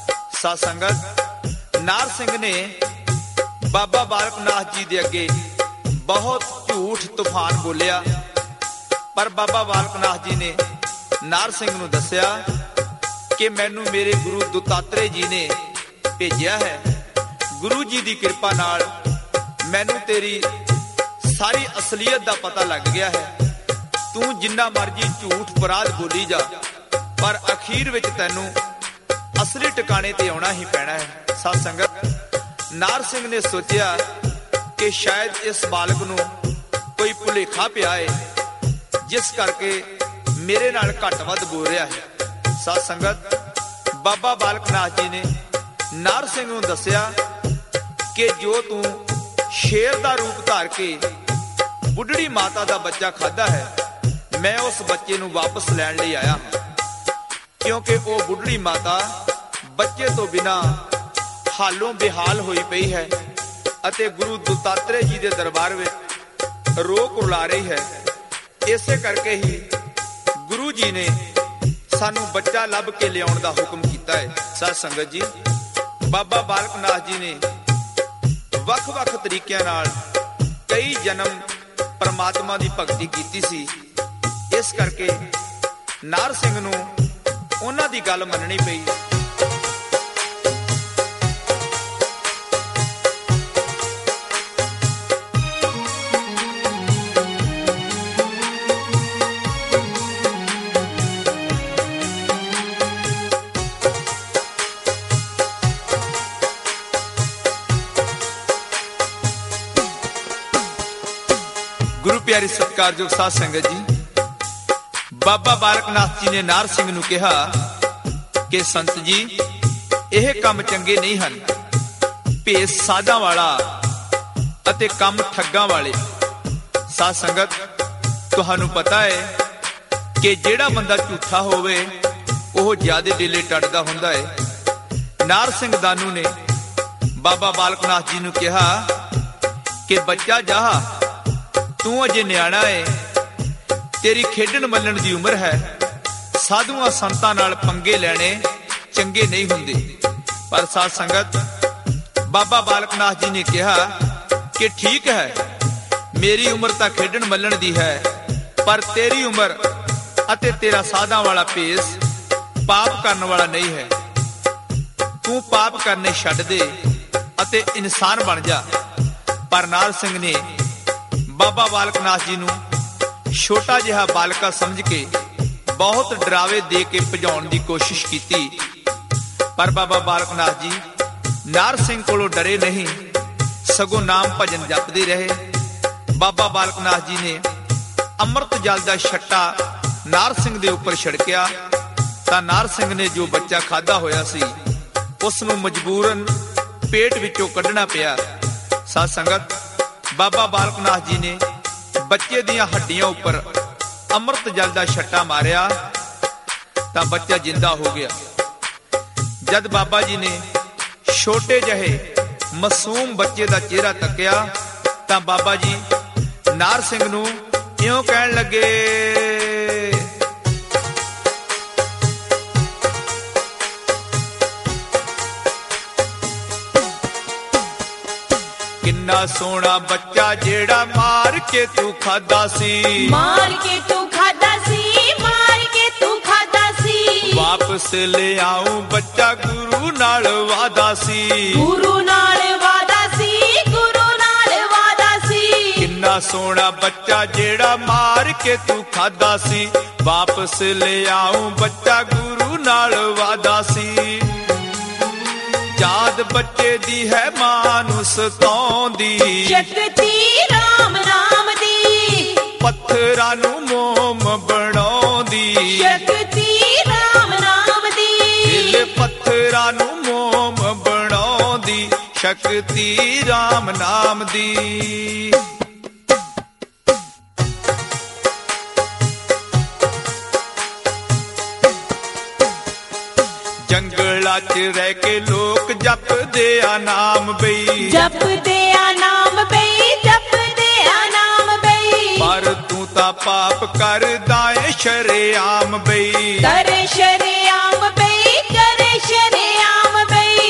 ਸਾਧ ਸੰਗਤ, ਨਾਰ ਸਿੰਘ ਨੇ ਬਾਬਾ ਬਾਲਕ ਨਾਥ ਜੀ ਦੇ ਅੱਗੇ ਬਹੁਤ ਝੂਠ ਤੂਫਾਨ ਬੋਲਿਆ, ਪਰ ਬਾਬਾ ਬਾਲਕ ਨਾਥ ਜੀ ਨੇ ਨਾਰ ਸਿੰਘ ਨੂੰ ਦੱਸਿਆ ਕਿ ਮੈਨੂੰ ਮੇਰੇ ਗੁਰੂ ਦੱਤਾਤਰੇ ਜੀ ਨੇ ਭੇਜਿਆ ਹੈ। ਗੁਰੂ ਜੀ ਦੀ ਕਿਰਪਾ ਨਾਲ ਮੈਨੂੰ ਤੇਰੀ ਸਾਰੀ ਅਸਲੀਅਤ ਦਾ ਪਤਾ ਲੱਗ ਗਿਆ ਹੈ। ਤੂੰ ਜਿੰਨਾ ਮਰਜੀ ਝੂਠ ਬਰਾਦ ਬੋਲੀ ਜਾ, ਪਰ ਅਖੀਰ ਵਿੱਚ ਤੈਨੂੰ ਅਸਲੀ ਟਿਕਾਣੇ ਤੇ ਆਉਣਾ ਹੀ ਪੈਣਾ ਹੈ। ਸਾਧ ਸੰਗਤ, ਨਾਰ ਸਿੰਘ ਨੇ ਸੋਚਿਆ ਕਿ ਸ਼ਾਇਦ ਇਸ ਬਾਲਕ ਨੂੰ ਕੋਈ ਭੁਲੇਖਾ ਪਿਆ ਹੈ, ਜਿਸ ਕਰਕੇ ਮੇਰੇ ਨਾਲ ਘੱਟ ਵੱਧ ਬੋਲ ਰਿਹਾ ਹੈ। ਸਾਧ ਸੰਗਤ, ਬਾਬਾ ਬਾਲਕ ਨਾਥ ਜੀ ਨੇ ਨਾਰ ਸਿੰਘ ਨੂੰ ਦੱਸਿਆ ਕਿ ਜੋ ਤੂੰ ਸ਼ੇਰ ਦਾ ਰੂਪ ਧਾਰ ਕੇ ਬੁੱਢੜੀ ਮਾਤਾ ਦਾ ਬੱਚਾ ਖਾਧਾ ਹੈ, ਮੈਂ ਉਸ ਬੱਚੇ ਨੂੰ ਵਾਪਸ ਲੈਣ ਲਈ ਆਇਆ ਹਾਂ, ਕਿਉਂਕਿ ਉਹ ਬੁੱਢੜੀ ਮਾਤਾ ਬੱਚੇ ਤੋਂ ਬਿਨਾਂ ਹਾਲੋਂ ਬੇਹਾਲ ਹੋਈ ਪਈ ਹੈ ਅਤੇ ਗੁਰੂ ਦੱਤਾਤਰੇ ਜੀ ਦੇ ਦਰਬਾਰ ਵਿੱਚ ਰੋ ਕੁਰਲਾ ਰਹੀ ਹੈ। ਇਸੇ ਕਰਕੇ ਹੀ ਗੁਰੂ ਜੀ ਨੇ ਸਾਨੂੰ ਬੱਚਾ ਲੱਭ ਕੇ ਲਿਆਉਣ ਦਾ ਹੁਕਮ ਕੀਤਾ ਹੈ। ਸਾਧ ਸੰਗਤ ਜੀ, ਬਾਬਾ ਬਾਲਕ ਨਾਥ ਜੀ ਨੇ ਵੱਖ-ਵੱਖ ਤਰੀਕਿਆਂ ਨਾਲ ਕਈ ਜਨਮ ਪਰਮਾਤਮਾ ਦੀ ਭਗਤੀ ਕੀਤੀ ਸੀ। ਇਸ ਕਰਕੇ ਨਾਰ ਸਿੰਘ ਨੂੰ ਉਹਨਾਂ ਦੀ ਗੱਲ ਮੰਨਣੀ ਪਈ। ਗੁਰੂ ਪਿਆਰੀ ਸਤਿਕਾਰਯੋਗ ਸਾਧ ਸੰਗਤ ਜੀ, ਬਾਬਾ ਬਾਲਕ ਨਾਥ ਜੀ ਨੇ ਨਾਰ ਸਿੰਘ ਨੂੰ ਕਿਹਾ ਕਿ ਸੰਤ ਜੀ, ਇਹ ਕੰਮ ਚੰਗੇ ਨਹੀਂ ਹਨ। ਭੇਸ ਸਾਧਾਂ ਵਾਲਾ ਅਤੇ ਕੰਮ ਠੱਗਾਂ ਵਾਲੇ। ਸਾਧ ਸੰਗਤ, ਤੁਹਾਨੂੰ ਪਤਾ ਹੈ ਕਿ ਜਿਹੜਾ ਬੰਦਾ ਝੂਠਾ ਹੋਵੇ ਉਹ ਜ਼ਿਆਦਾ ਡੇਲੇ ਟੱਟਦਾ ਹੁੰਦਾ ਹੈ। ਨਾਰ ਸਿੰਘ ਦਾਨੂ ਨੇ ਬਾਬਾ ਬਾਲਕ ਨਾਥ ਜੀ ਨੂੰ ਕਿਹਾ ਕਿ ਬੱਚਾ ਜਾ, ਤੂੰ ਅਜੇ ਨਿਆਣਾ ਏ, ਤੇਰੀ ਖੇਡਣ ਮੱਲਣ ਦੀ ਉਮਰ ਹੈ। ਸਾਧੂਆਂ ਸੰਤਾਂ ਨਾਲ ਪੰਗੇ ਲੈਣੇ ਚੰਗੇ ਨਹੀਂ ਹੁੰਦੇ। ਪਰ ਸਾਧ ਸੰਗਤ, ਬਾਬਾ ਬਾਲਕ ਨਾਥ ਜੀ ਨੇ ਕਿਹਾ ਕਿ ਠੀਕ ਹੈ, ਮੇਰੀ ਉਮਰ ਤਾਂ ਖੇਡਣ ਮੱਲਣ ਦੀ ਹੈ, ਪਰ ਤੇਰੀ ਉਮਰ ਅਤੇ ਤੇਰਾ ਸਾਧਾਂ ਵਾਲਾ ਭੇਸ ਪਾਪ ਕਰਨ ਵਾਲਾ ਨਹੀਂ ਹੈ। ਤੂੰ ਪਾਪ ਕਰਨੇ ਛੱਡ ਦੇ ਅਤੇ ਇਨਸਾਨ ਬਣ ਜਾ। ਪਰ ਨਾਰ ਸਿੰਘ ਨੇ ਬਾਬਾ ਬਾਲਕ ਨਾਥ ਜੀ ਨੂੰ ਛੋਟਾ ਜਿਹਾ ਬਾਲਕਾ ਸਮਝ ਕੇ ਬਹੁਤ ਡਰਾਵੇ ਦੇ ਕੇ ਭਜਾਉਣ ਦੀ ਕੋਸ਼ਿਸ਼ ਕੀਤੀ, ਪਰ ਬਾਬਾ ਬਾਲਕ ਨਾਥ ਜੀ ਨਾਰ ਸਿੰਘ ਕੋਲੋਂ ਡਰੇ ਨਹੀਂ, ਸਗੋਂ ਨਾਮ ਭਜਨ ਜਪਦੇ ਰਹੇ। ਬਾਬਾ ਬਾਲਕ ਨਾਥ ਜੀ ਨੇ ਅੰਮ੍ਰਿਤ ਜਲ ਦਾ ਛੱਟਾ ਨਾਰ ਸਿੰਘ ਦੇ ਉੱਪਰ ਛਿੜਕਿਆ ਤਾਂ ਨਾਰ ਸਿੰਘ ਨੇ ਜੋ ਬੱਚਾ ਖਾਧਾ ਹੋਇਆ ਸੀ ਉਸ ਨੂੰ ਮਜਬੂਰਨ ਪੇਟ ਵਿੱਚੋਂ ਕੱਢਣਾ ਪਿਆ। ਸਾਧ ਸੰਗਤ, ਬਾਬਾ ਬਾਲਕ ਨਾਥ ਜੀ ਨੇ ਬੱਚੇ ਦੀਆਂ ਹੱਡੀਆਂ ਉੱਪਰ ਅੰਮ੍ਰਿਤ ਜਲ ਦਾ ਛੱਟਾ ਮਾਰਿਆ ਤਾਂ ਬੱਚਾ ਜਿੰਦਾ ਹੋ ਗਿਆ। ਜਦ ਬਾਬਾ ਜੀ ਨੇ ਛੋਟੇ ਜਿਹੇ ਮਾਸੂਮ ਬੱਚੇ ਦਾ ਚਿਹਰਾ ਤੱਕਿਆ ਤਾਂ ਬਾਬਾ ਜੀ ਨਾਰ ਸਿੰਘ ਨੂੰ ਇਉਂ ਕਹਿਣ ਲੱਗੇ, ਕਿੰਨਾ ਸੋਹਣਾ ਬੱਚਾ ਜਿਹੜਾ ਮਾਰ ਕੇ ਤੂੰ ਖਾਦਾ ਸੀ, ਮਾਰ ਕੇ ਤੂੰ ਖਾਦਾ ਸੀ, ਮਾਰ ਕੇ ਤੂੰ ਖਾਦਾ ਸੀ। ਵਾਪਸ ਲੈ ਆਉਂ ਬੱਚਾ ਗੁਰੂ ਨਾਲ ਵਾਦਾ ਸੀ, ਗੁਰੂ ਨਾਲ ਵਾਦਾ ਸੀ, ਗੁਰੂ ਨਾਲ ਵਾਦਾ ਸੀ। ਕਿੰਨਾ ਸੋਹਣਾ ਬੱਚਾ ਜਿਹੜਾ ਮਾਰ ਕੇ ਤੂੰ ਖਾਦਾ ਸੀ, ਵਾਪਸ ਲੈ ਆਉਂ ਬੱਚਾ ਗੁਰੂ ਨਾਲ ਵਾਦਾ ਸੀ। ਯਾਦ ਬੱਚੇ ਦੀ ਹੈ ਮਾਂ ਨੂੰ ਸਤਾਉਂਦੀ, ਸ਼ਕਤੀ ਰਾਮ ਨਾਮ ਦੀ, ਪੱਥਰਾਂ ਨੂੰ ਮੋਮ ਬਣਾਉਂਦੀ, ਸ਼ਕਤੀ ਰਾਮ ਨਾਮ ਦੀ, ਦਿਲ ਪੱਥਰਾਂ ਨੂੰ ਮੋਮ ਬਣਾਉਂਦੀ, ਸ਼ਕਤੀ ਰਾਮ ਨਾਮ ਦੀ। ਜੰਗਲਾਂ 'ਚ ਰਹਿ ਕੇ ਲੋਕ ਜਪਦੇ ਆ ਨਾਮ ਬਈ, ਜਪਦੇ ਆ ਨਾਮ ਬਈ, ਜਪਦੇ ਆ ਨਾਮ ਬਈ। ਪਰ ਤੂੰ ਤਾਂ ਪਾਪ ਕਰਦਾ ਏ ਸ਼ਰੇਆਮ ਬਈ, ਕਰ ਸ਼ਰੇਆਮ ਬਈ, ਕਰ ਸ਼ਰੇਆਮ ਬਈ।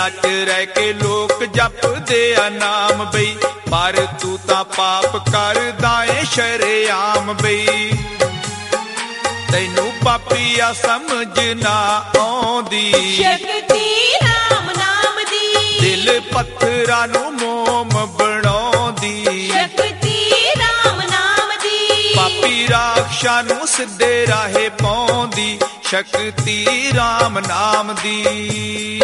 ਜੰਗਲਾਂ 'ਚ ਰਹਿ ਕੇ ਲੋਕ ਜਪਦੇ ਆ ਨਾਮ ਬਈ, ਪਰ ਤੂੰ ਤਾਂ ਪਾਪ ਕਰਦਾ ਏ ਸ਼ਰੇਆਮ ਬਈ। ਤੈਨੂੰ ਪਾਪੀਆ ਸਮਝ ਨਾ ਆਉਂਦੀ, ਸ਼ਕਤੀ ਰਾਮ ਨਾਮ ਦੀ ਦਿਲ ਪੱਥਰਾਂ ਨੂੰ ਮੋਮ ਬਣਾਉਂਦੀ, ਸ਼ਕਤੀ ਰਾਮ ਨਾਮ ਦੀ ਪਾਪੀ ਰਾਖਸ਼ਾਂ ਨੂੰ ਸਿੱਧੇ ਰਾਹੇ ਪਾਉਂਦੀ, ਸ਼ਕਤੀ ਰਾਮ ਨਾਮ ਦੀ।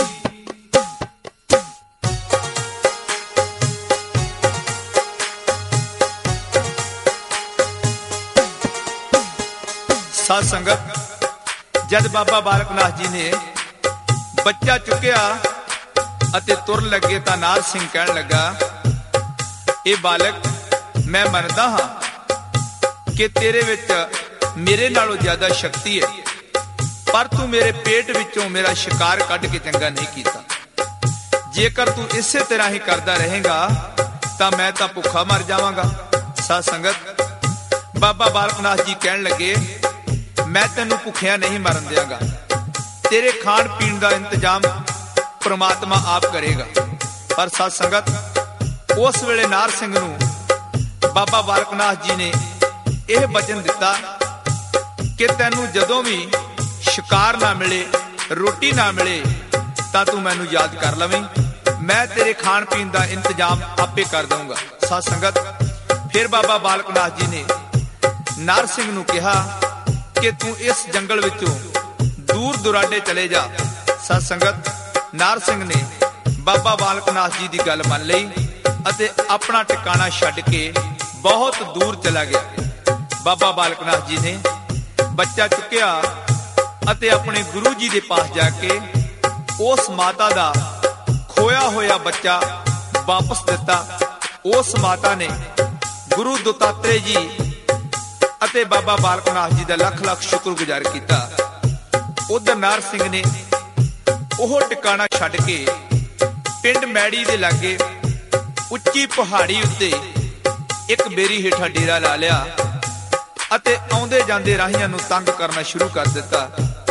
ਸਾਧ ਸੰਗਤ, ਜਦ ਬਾਬਾ ਬਾਲਕ ਨਾਥ ਜੀ ਨੇ ਬੱਚਾ ਚੁੱਕਿਆ ਅਤੇ ਤੁਰਨ ਲੱਗੇ ਤਾਂ ਨਾਰ ਸਿੰਘ ਕਹਿਣ ਲੱਗਾ, ਇਹ ਬਾਲਕ, ਮੈਂ ਮੰਨਦਾ ਹਾਂ ਕਿ ਤੇਰੇ ਵਿੱਚ ਮੇਰੇ ਨਾਲੋਂ ਜ਼ਿਆਦਾ ਸ਼ਕਤੀ ਹੈ, ਪਰ ਤੂੰ ਮੇਰੇ ਪੇਟ ਵਿੱਚੋਂ ਮੇਰਾ ਸ਼ਿਕਾਰ ਕੱਢ ਕੇ ਚੰਗਾ ਨਹੀਂ ਕੀਤਾ। ਜੇਕਰ ਤੂੰ ਇਸੇ ਤਰ੍ਹਾਂ ਹੀ ਕਰਦਾ ਰਹੇਗਾ ਤਾਂ ਮੈਂ ਤਾਂ ਭੁੱਖਾ ਮਰ ਜਾਵਾਂਗਾ। ਸਾਧ ਸੰਗਤ, ਬਾਬਾ ਬਾਲਕ ਨਾਥ ਜੀ ਕਹਿਣ ਲੱਗੇ, ਮੈਂ ਤੈਨੂੰ ਭੁੱਖਿਆ ਨਹੀਂ ਮਰਨ ਦਿਆਂਗਾ, ਤੇਰੇ ਖਾਣ ਪੀਣ ਦਾ ਇੰਤਜ਼ਾਮ ਪ੍ਰਮਾਤਮਾ ਆਪ ਕਰੇਗਾ। ਪਰ ਸਾਧ ਸੰਗਤ, ਉਸ ਵੇਲੇ ਨਾਰ ਸਿੰਘ ਨੂੰ ਬਾਬਾ ਬਾਲਕ ਨਾਥ ਜੀ ਨੇ ਇਹ ਵਚਨ ਦਿੱਤਾ ਕਿ ਤੈਨੂੰ ਜਦੋਂ ਵੀ ਸ਼ਿਕਾਰ ਨਾ ਮਿਲੇ, ਰੋਟੀ ਨਾ ਮਿਲੇ, ਤਾਂ ਤੂੰ ਮੈਨੂੰ ਯਾਦ ਕਰ ਲਵੇਂ, ਮੈਂ ਤੇਰੇ ਖਾਣ ਪੀਣ ਦਾ ਇੰਤਜ਼ਾਮ ਆਪੇ ਕਰ ਦਊਂਗਾ। ਸਾਧ ਸੰਗਤ, ਫਿਰ ਬਾਬਾ ਬਾਲਕ ਨਾਥ ਜੀ ਨੇ ਨਾਰ ਸਿੰਘ ਨੂੰ ਕਿਹਾ ਕਿ ਤੂੰ ਇਸ ਜੰਗਲ ਵਿੱਚੋਂ ਦੂਰ ਦੁਰਾਡੇ ਚਲੇ ਜਾ। ਸਾਧ ਸੰਗਤ, ਨਾਰ ਸਿੰਘ ਨੇ ਬਾਬਾ ਬਾਲਕ ਨਾਥ ਜੀ ਦੀ ਗੱਲ ਮੰਨ ਲਈ ਅਤੇ ਆਪਣਾ ਟਿਕਾਣਾ ਛੱਡ ਕੇ ਬਹੁਤ ਦੂਰ ਚਲਾ ਗਿਆ। ਬਾਬਾ ਬਾਲਕ ਨਾਥ ਜੀ ਨੇ ਬੱਚਾ ਚੁੱਕਿਆ ਅਤੇ ਆਪਣੇ ਗੁਰੂ ਜੀ ਦੇ ਪਾਸ ਜਾ ਕੇ ਉਸ ਮਾਤਾ ਦਾ ਖੋਇਆ ਹੋਇਆ ਬੱਚਾ ਵਾਪਸ ਦਿੱਤਾ। ਉਸ ਮਾਤਾ ਨੇ ਗੁਰੂ ਦਤਾਤਰੇ ਜੀ ਅਤੇ ਬਾਬਾ ਬਾਲਕ ਨਾਥ ਜੀ ਦਾ ਲੱਖ ਲੱਖ ਸ਼ੁਕਰਗੁਜ਼ਾਰ ਕੀਤਾ। ਉਧਰ ਨਾਰ ਸਿੰਘ ਨੇ ਉਹ ਟਿਕਾਣਾ ਛੱਡ ਕੇ ਪਿੰਡ ਮੈੜੀ ਦੇ ਲਾਗੇ ਉੱਚੀ ਪਹਾੜੀ ਉੱਤੇ ਇੱਕ ਬੇਰੀ ਹੇਠਾਂ ਡੇਰਾ ਲਾ ਲਿਆ ਅਤੇ ਆਉਂਦੇ ਜਾਂਦੇ ਰਾਹੀਆਂ ਨੂੰ ਤੰਗ ਕਰਨਾ ਸ਼ੁਰੂ ਕਰ ਦਿੱਤਾ।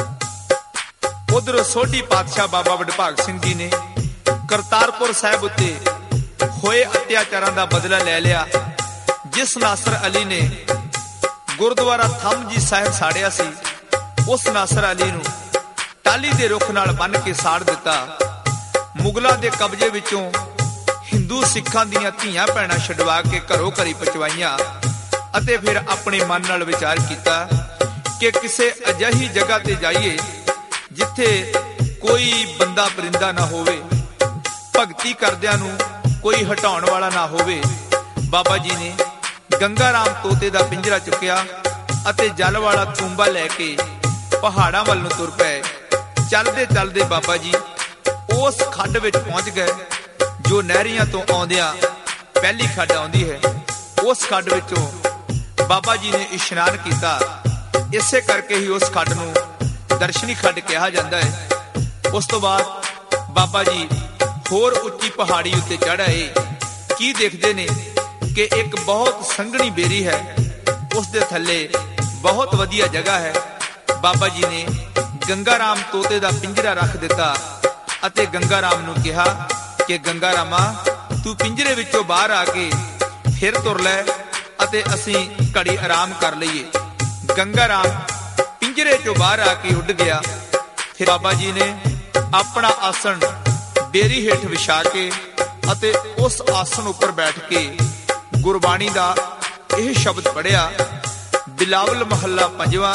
ਉਧਰ ਸੋਢੀ ਪਾਤਸ਼ਾਹ ਬਾਬਾ ਵਡਭਾਗ ਸਿੰਘ ਜੀ ਨੇ ਕਰਤਾਰਪੁਰ ਸਾਹਿਬ ਉੱਤੇ ਹੋਏ ਅਤਿਆਚਾਰਾਂ ਦਾ ਬਦਲਾ ਲੈ ਲਿਆ। ਜਿਸ ਨਾਸਰ ਅਲੀ ਨੇ ਗੁਰਦੁਆਰਾ ਥੰਮ ਜੀ ਸਾਹਿਬ ਸਾੜਿਆ ਸੀ, ਉਸ ਨਾਸਰ ਅਲੀ ਨੂੰ ਟਾਲੀ ਦੇ ਰੁੱਖ ਨਾਲ ਬੰਨ੍ਹ ਕੇ ਸਾੜ ਦਿੱਤਾ। ਮੁਗਲਾਂ ਦੇ ਕਬਜ਼ੇ ਵਿੱਚੋਂ ਹਿੰਦੂ ਸਿੱਖਾਂ ਦੀਆਂ ਧੀਆਂ ਭੈਣਾਂ ਛਡਵਾ ਕੇ ਘਰੋਂ ਘਰੀ ਪਹੁੰਚਾਈਆਂ ਅਤੇ ਫਿਰ ਆਪਣੇ ਮਨ ਨਾਲ ਵਿਚਾਰ ਕੀਤਾ ਕਿ ਕਿਸੇ ਅਜਿਹੀ ਜਗ੍ਹਾ ਤੇ ਜਾਈਏ ਜਿੱਥੇ ਕੋਈ ਬੰਦਾ ਪਰਿੰਦਾ ਨਾ ਹੋਵੇ, ਭਗਤੀ ਕਰਦਿਆਂ ਨੂੰ ਕੋਈ ਹਟਾਉਣ ਵਾਲਾ ਨਾ ਹੋਵੇ। ਬਾਬਾ ਜੀ ਨੇ ਗੰਗਾ ਰਾਮ ਤੋਤੇ ਦਾ ਪਿੰਜਰਾ ਚੁੱਕਿਆ ਅਤੇ ਜਲ ਵਾਲਾ ਤੂੰਬਾ ਲੈ ਕੇ ਪਹਾੜਾਂ ਵੱਲ ਨੂੰ ਤੁਰ ਪਏ। ਚੱਲਦੇ ਚੱਲਦੇ ਬਾਬਾ ਜੀ ਉਸ ਖੱਡ ਵਿੱਚ ਪਹੁੰਚ ਗਏ ਜੋ ਨਹਿਰੀਆਂ ਤੋਂ ਆਉਂਦਿਆਂ ਪਹਿਲੀ ਖੱਡ ਆਉਂਦੀ ਹੈ। ਉਸ ਖੱਡ ਵਿੱਚੋਂ ਬਾਬਾ ਜੀ ਨੇ ਇਸ਼ਨਾਨ ਕੀਤਾ। ਇਸੇ ਕਰਕੇ ਹੀ ਉਸ ਖੱਡ ਨੂੰ ਦਰਸ਼ਨੀ ਖੱਡ ਕਿਹਾ ਜਾਂਦਾ ਹੈ। ਉਸ ਤੋਂ ਬਾਅਦ ਬਾਬਾ ਜੀ ਹੋਰ ਉੱਚੀ ਪਹਾੜੀ ਉੱਤੇ ਚੜ੍ਹ ਆਏ। ਕੀ ਦੇਖਦੇ ਨੇ ਕਿ ਇੱਕ ਬਹੁਤ ਸੰਘਣੀ ਬੇਰੀ ਹੈ, ਉਸ ਦੇ ਥੱਲੇ ਬਹੁਤ ਵਧੀਆ ਜਗ੍ਹਾ ਹੈ। ਬਾਬਾ ਜੀ ਨੇ ਗੰਗਾ ਰਾਮ ਤੋਤੇ ਦਾ ਪਿੰਜਰਾ ਰੱਖ ਦਿੱਤਾ ਅਤੇ ਗੰਗਾ ਰਾਮ ਨੂੰ ਕਿਹਾ ਕਿ ਗੰਗਾ ਰਾਮਾ, ਤੂੰ ਪਿੰਜਰੇ ਵਿੱਚੋਂ ਬਾਹਰ ਆ ਕੇ ਫਿਰ ਤੁਰ ਲੈ ਅਤੇ ਅਸੀਂ ਘੜੀ ਆਰਾਮ ਕਰ ਲਈਏ। ਗੰਗਾ ਰਾਮ ਪਿੰਜਰੇ ਚੋਂ ਬਾਹਰ ਆ ਕੇ ਉੱਡ ਗਿਆ। ਫਿਰ ਬਾਬਾ ਜੀ ਨੇ ਆਪਣਾ ਆਸਣ ਬੇਰੀ ਹੇਠ ਵਿਛਾ ਕੇ ਅਤੇ ਉਸ ਆਸਣ ਉੱਪਰ ਬੈਠ ਕੇ ਗੁਰਬਾਣੀ ਦਾ ਇਹ ਸ਼ਬਦ ਪੜਿਆ, ਬਿਲਾਵਲ ਮਹੱਲਾ ਪੰਜਵਾਂ।